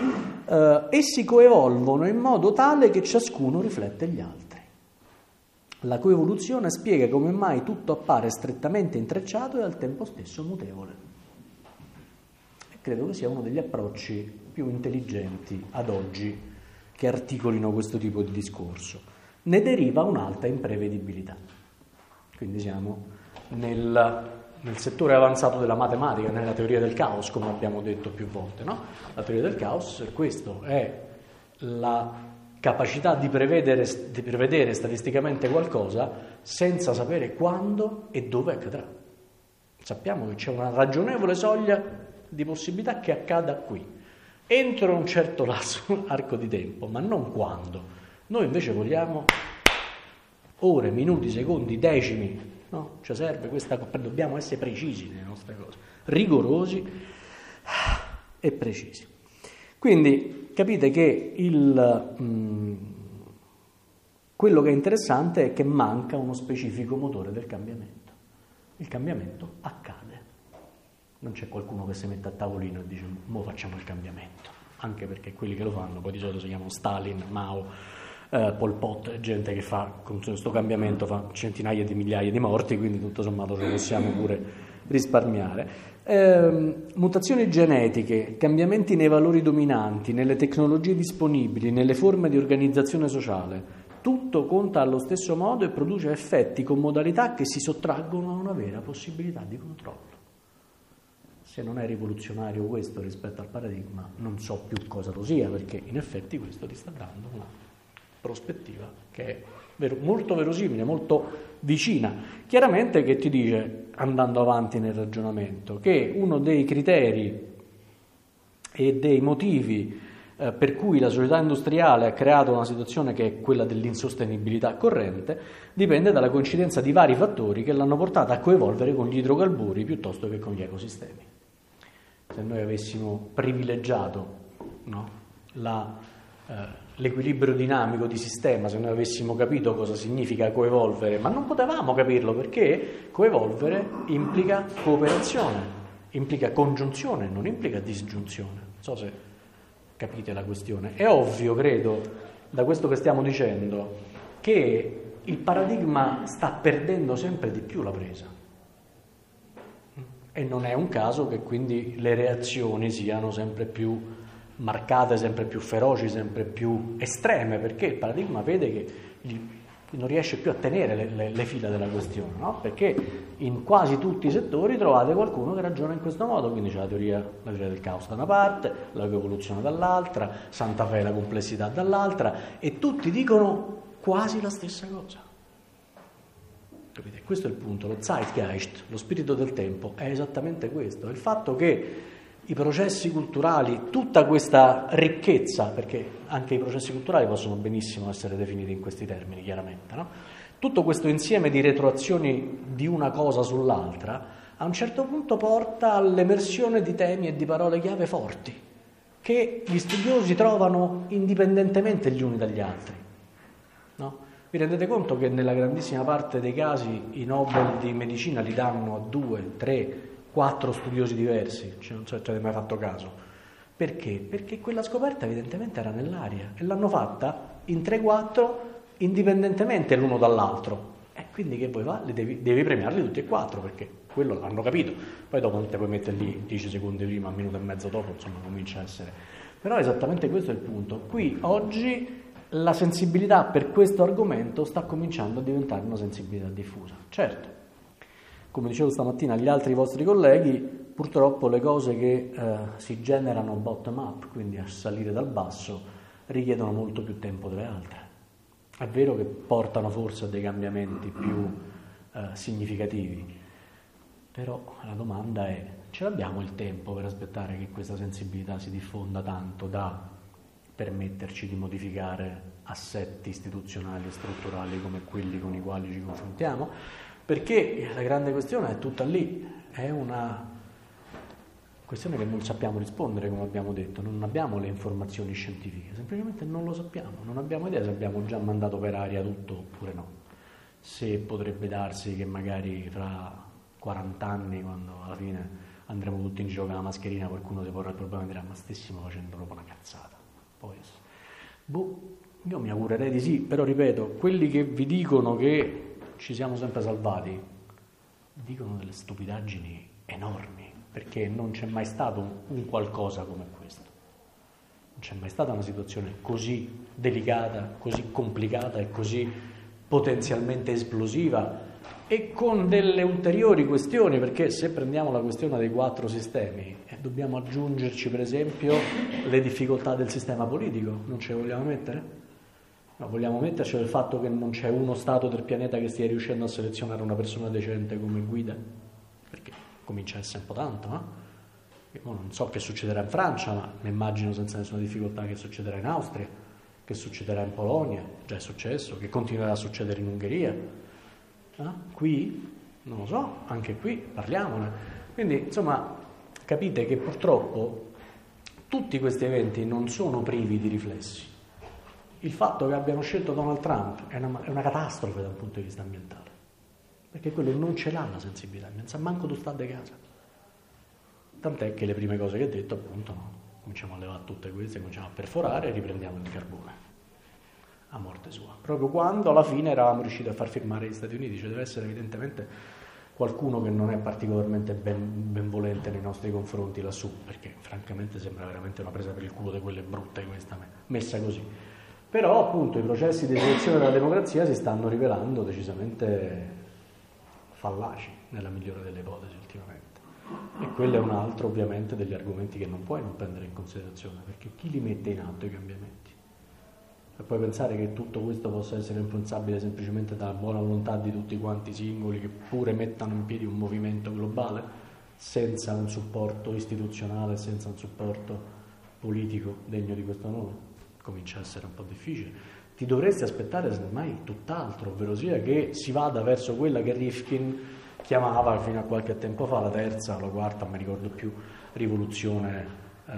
essi coevolvono in modo tale che ciascuno riflette gli altri. La coevoluzione spiega come mai tutto appare strettamente intrecciato e al tempo stesso mutevole. Credo che sia uno degli approcci più intelligenti ad oggi che articolino questo tipo di discorso. Ne deriva un'alta imprevedibilità. Quindi siamo nel settore avanzato della matematica, nella teoria del caos, come abbiamo detto più volte, no? La teoria del caos, questo è la capacità di prevedere statisticamente qualcosa senza sapere quando e dove accadrà. Sappiamo che c'è una ragionevole soglia di possibilità che accada qui, entro un certo arco di tempo, ma non quando. Noi invece vogliamo ore, minuti, secondi, decimi, no? Ci serve questa cosa, dobbiamo essere precisi nelle nostre cose, rigorosi e precisi. Quindi capite che quello che è interessante è che manca uno specifico motore del cambiamento. Il cambiamento accade. Non c'è qualcuno che si mette a tavolino e dice mo facciamo il cambiamento, anche perché quelli che lo fanno poi di solito si chiamano Stalin, Mao, Pol Pot, gente che fa con questo cambiamento fa centinaia di migliaia di morti, quindi tutto sommato ce lo possiamo pure risparmiare. Mutazioni genetiche, cambiamenti nei valori dominanti, nelle tecnologie disponibili, nelle forme di organizzazione sociale, tutto conta allo stesso modo e produce effetti con modalità che si sottraggono a una vera possibilità di controllo. Se non è rivoluzionario questo rispetto al paradigma, non so più cosa lo sia, perché in effetti questo ti sta dando una prospettiva che è molto verosimile, molto vicina. Chiaramente che ti dice, andando avanti nel ragionamento, che uno dei criteri e dei motivi per cui la società industriale ha creato una situazione che è quella dell'insostenibilità corrente dipende dalla coincidenza di vari fattori che l'hanno portata a coevolvere con gli idrocarburi piuttosto che con gli ecosistemi. Se noi avessimo privilegiato, no, l'equilibrio dinamico di sistema, se noi avessimo capito cosa significa coevolvere, ma non potevamo capirlo perché coevolvere implica cooperazione, implica congiunzione, non implica disgiunzione. Non so se capite la questione. È ovvio, credo, da questo che stiamo dicendo, che il paradigma sta perdendo sempre di più la presa. E non è un caso che quindi le reazioni siano sempre più marcate, sempre più feroci, sempre più estreme, perché il paradigma vede che non riesce più a tenere le fila della questione, no? Perché in quasi tutti i settori trovate qualcuno che ragiona in questo modo, quindi c'è la teoria del caos da una parte, la coevoluzione dall'altra, Santa Fe la complessità dall'altra, e tutti dicono quasi la stessa cosa. Capite? Questo è il punto, lo Zeitgeist, lo spirito del tempo, è esattamente questo, è il fatto che i processi culturali, tutta questa ricchezza, perché anche i processi culturali possono benissimo essere definiti in questi termini, chiaramente, no? Tutto questo insieme di retroazioni di una cosa sull'altra, a un certo punto porta all'emersione di temi e di parole chiave forti, che gli studiosi trovano indipendentemente gli uni dagli altri, no? Vi rendete conto che nella grandissima parte dei casi i Nobel di medicina li danno a 2, 3, 4 studiosi diversi, non so se avete mai fatto caso. Perché? Perché quella scoperta evidentemente era nell'aria e l'hanno fatta in 3-4 indipendentemente l'uno dall'altro. E quindi che vuoi fare? Devi premiarli tutti e 4 perché quello l'hanno capito. Poi dopo non te puoi mettere lì 10 secondi prima, un minuto e mezzo dopo, insomma comincia a essere. Però esattamente questo è il punto. Qui oggi la sensibilità per questo argomento sta cominciando a diventare una sensibilità diffusa. Certo, come dicevo stamattina agli altri vostri colleghi, purtroppo le cose che si generano bottom up, quindi a salire dal basso, richiedono molto più tempo delle altre. È vero che portano forse a dei cambiamenti più significativi, però la domanda è: ce l'abbiamo il tempo per aspettare che questa sensibilità si diffonda tanto da permetterci di modificare assetti istituzionali e strutturali come quelli con i quali ci confrontiamo? Perché la grande questione è tutta lì, è una questione che non sappiamo rispondere, come abbiamo detto, non abbiamo le informazioni scientifiche, semplicemente non lo sappiamo, non abbiamo idea se abbiamo già mandato per aria tutto oppure no, se potrebbe darsi che magari fra 40 anni, quando alla fine andremo tutti in giro con la mascherina, qualcuno si porrà il problema e dirà ma stessimo facendo proprio una cazzata. Poi, io mi augurerei di sì, però ripeto, quelli che vi dicono che ci siamo sempre salvati dicono delle stupidaggini enormi, perché non c'è mai stato un qualcosa come questo. Non c'è mai stata una situazione così delicata, così complicata e così potenzialmente esplosiva, e con delle ulteriori questioni, perché se prendiamo la questione dei 4 sistemi, dobbiamo aggiungerci per esempio le difficoltà del sistema politico. Non ce le vogliamo mettere? No, vogliamo metterci il fatto che non c'è uno Stato del pianeta che stia riuscendo a selezionare una persona decente come guida? Perché comincia a essere un po' tanto, no? Io non so che succederà in Francia, ma mi immagino senza nessuna difficoltà che succederà in Austria, che succederà in Polonia, già è successo, che continuerà a succedere in Ungheria. Qui? Non lo so, anche qui parliamone. Quindi, insomma, capite che purtroppo tutti questi eventi non sono privi di riflessi. Il fatto che abbiano scelto Donald Trump è una catastrofe dal punto di vista ambientale, perché quello non ce l'ha la sensibilità, non sa manco dove sta di casa. Tant'è che le prime cose che ha detto, appunto, no, cominciamo a levare tutte queste, cominciamo a perforare e riprendiamo il carbone a morte sua. Proprio quando alla fine eravamo riusciti a far firmare gli Stati Uniti, cioè deve essere evidentemente qualcuno che non è particolarmente benvolente nei nostri confronti lassù, perché francamente sembra veramente una presa per il culo di quelle brutte questa messa così. Però appunto i processi di selezione della democrazia si stanno rivelando decisamente fallaci nella migliore delle ipotesi ultimamente. E quello è un altro ovviamente degli argomenti che non puoi non prendere in considerazione, perché chi li mette in atto i cambiamenti? E puoi pensare che tutto questo possa essere influenzabile semplicemente dalla buona volontà di tutti quanti singoli che pure mettano in piedi un movimento globale senza un supporto istituzionale, senza un supporto politico degno di questo nome? Comincia a essere un po' difficile. Ti dovresti aspettare semmai tutt'altro, ovvero sia che si vada verso quella che Rifkin chiamava fino a qualche tempo fa la terza o la quarta, non mi ricordo più, rivoluzione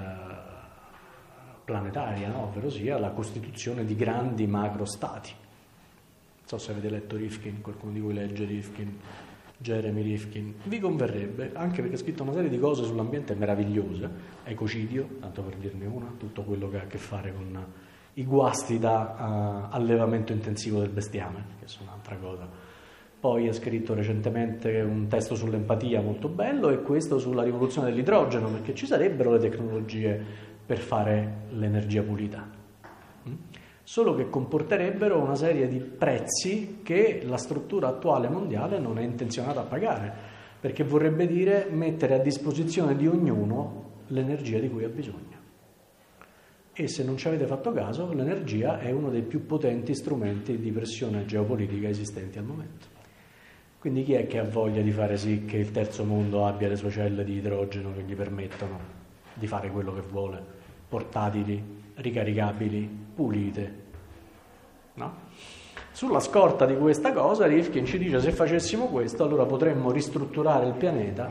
planetaria, no? Ovvero sia la costituzione di grandi macrostati. Non so se avete letto Rifkin, qualcuno di voi legge Rifkin, Jeremy Rifkin, vi converrebbe, anche perché ha scritto una serie di cose sull'ambiente meravigliose, ecocidio, tanto per dirne una, tutto quello che ha a che fare con i guasti da allevamento intensivo del bestiame, che sono un'altra cosa. Poi ha scritto recentemente un testo sull'empatia molto bello e questo sulla rivoluzione dell'idrogeno, perché ci sarebbero le tecnologie per fare l'energia pulita, solo che comporterebbero una serie di prezzi che la struttura attuale mondiale non è intenzionata a pagare, perché vorrebbe dire mettere a disposizione di ognuno l'energia di cui ha bisogno. E se non ci avete fatto caso, l'energia è uno dei più potenti strumenti di pressione geopolitica esistenti al momento. Quindi chi è che ha voglia di fare sì che il terzo mondo abbia le sue celle di idrogeno che gli permettono di fare quello che vuole, portatili, ricaricabili, pulite, no? Sulla scorta di questa cosa Rifkin ci dice: se facessimo questo allora potremmo ristrutturare il pianeta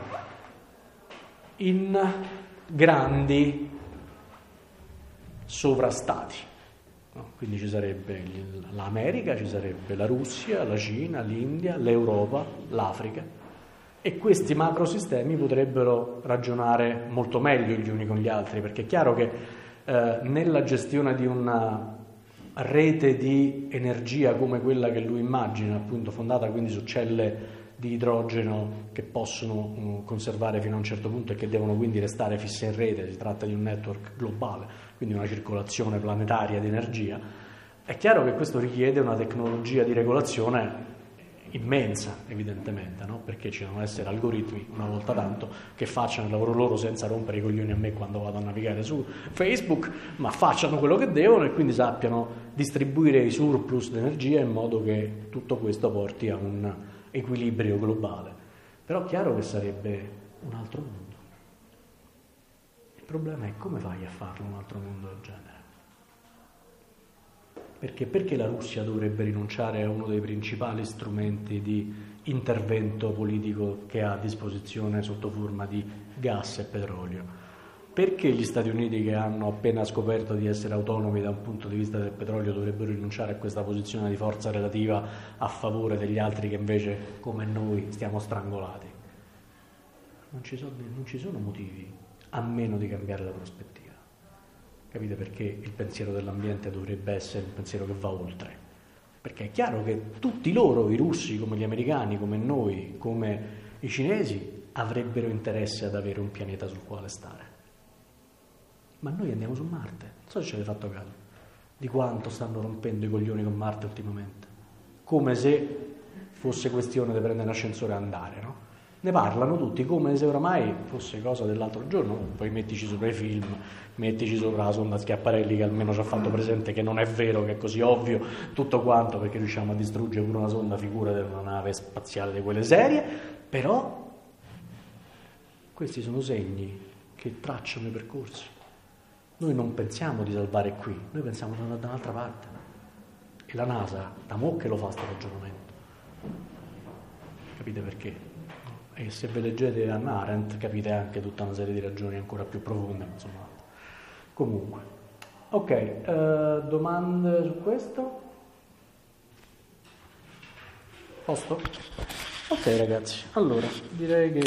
in grandi sovrastati, no? Quindi ci sarebbe l'America, ci sarebbe la Russia, la Cina, l'India, l'Europa, l'Africa. E questi macrosistemi potrebbero ragionare molto meglio gli uni con gli altri, perché è chiaro che nella gestione di una rete di energia come quella che lui immagina, appunto fondata quindi su celle di idrogeno che possono conservare fino a un certo punto e che devono quindi restare fisse in rete, si tratta di un network globale, quindi una circolazione planetaria di energia, è chiaro che questo richiede una tecnologia di regolazione immensa, evidentemente, no? Perché ci devono essere algoritmi, una volta tanto, che facciano il lavoro loro senza rompere i coglioni a me quando vado a navigare su Facebook, ma facciano quello che devono e quindi sappiano distribuire i surplus di energia in modo che tutto questo porti a un equilibrio globale. Però è chiaro che sarebbe un altro mondo. Il problema è come fai a farlo un altro mondo del genere? Perché la Russia dovrebbe rinunciare a uno dei principali strumenti di intervento politico che ha a disposizione sotto forma di gas e petrolio? Perché gli Stati Uniti, che hanno appena scoperto di essere autonomi da un punto di vista del petrolio, dovrebbero rinunciare a questa posizione di forza relativa a favore degli altri che invece, come noi, stiamo strangolati? Non ci sono motivi, a meno di cambiare la prospettiva. Capite perché il pensiero dell'ambiente dovrebbe essere un pensiero che va oltre? Perché è chiaro che tutti loro, i russi come gli americani, come noi, come i cinesi, avrebbero interesse ad avere un pianeta sul quale stare. Ma noi andiamo su Marte, non so se ci avete fatto caso, di quanto stanno rompendo i coglioni con Marte ultimamente, come se fosse questione di prendere un ascensore e andare, no? Ne parlano tutti come se oramai fosse cosa dell'altro giorno, poi mettici sopra i film, mettici sopra la sonda Schiaparelli che almeno ci ha fatto presente che non è vero, che è così ovvio tutto quanto, perché riusciamo a distruggere pure una sonda, figura di una nave spaziale di quelle serie, però questi sono segni che tracciano i percorsi. Noi non pensiamo di salvare qui, noi pensiamo di andare da un'altra parte. E la NASA da mo' che lo fa sto ragionamento. Capite perché? E se ve leggete Hannah Arendt capite anche tutta una serie di ragioni ancora più profonde, insomma. Comunque. Ok, domande su questo? Posto? Ok ragazzi, allora direi che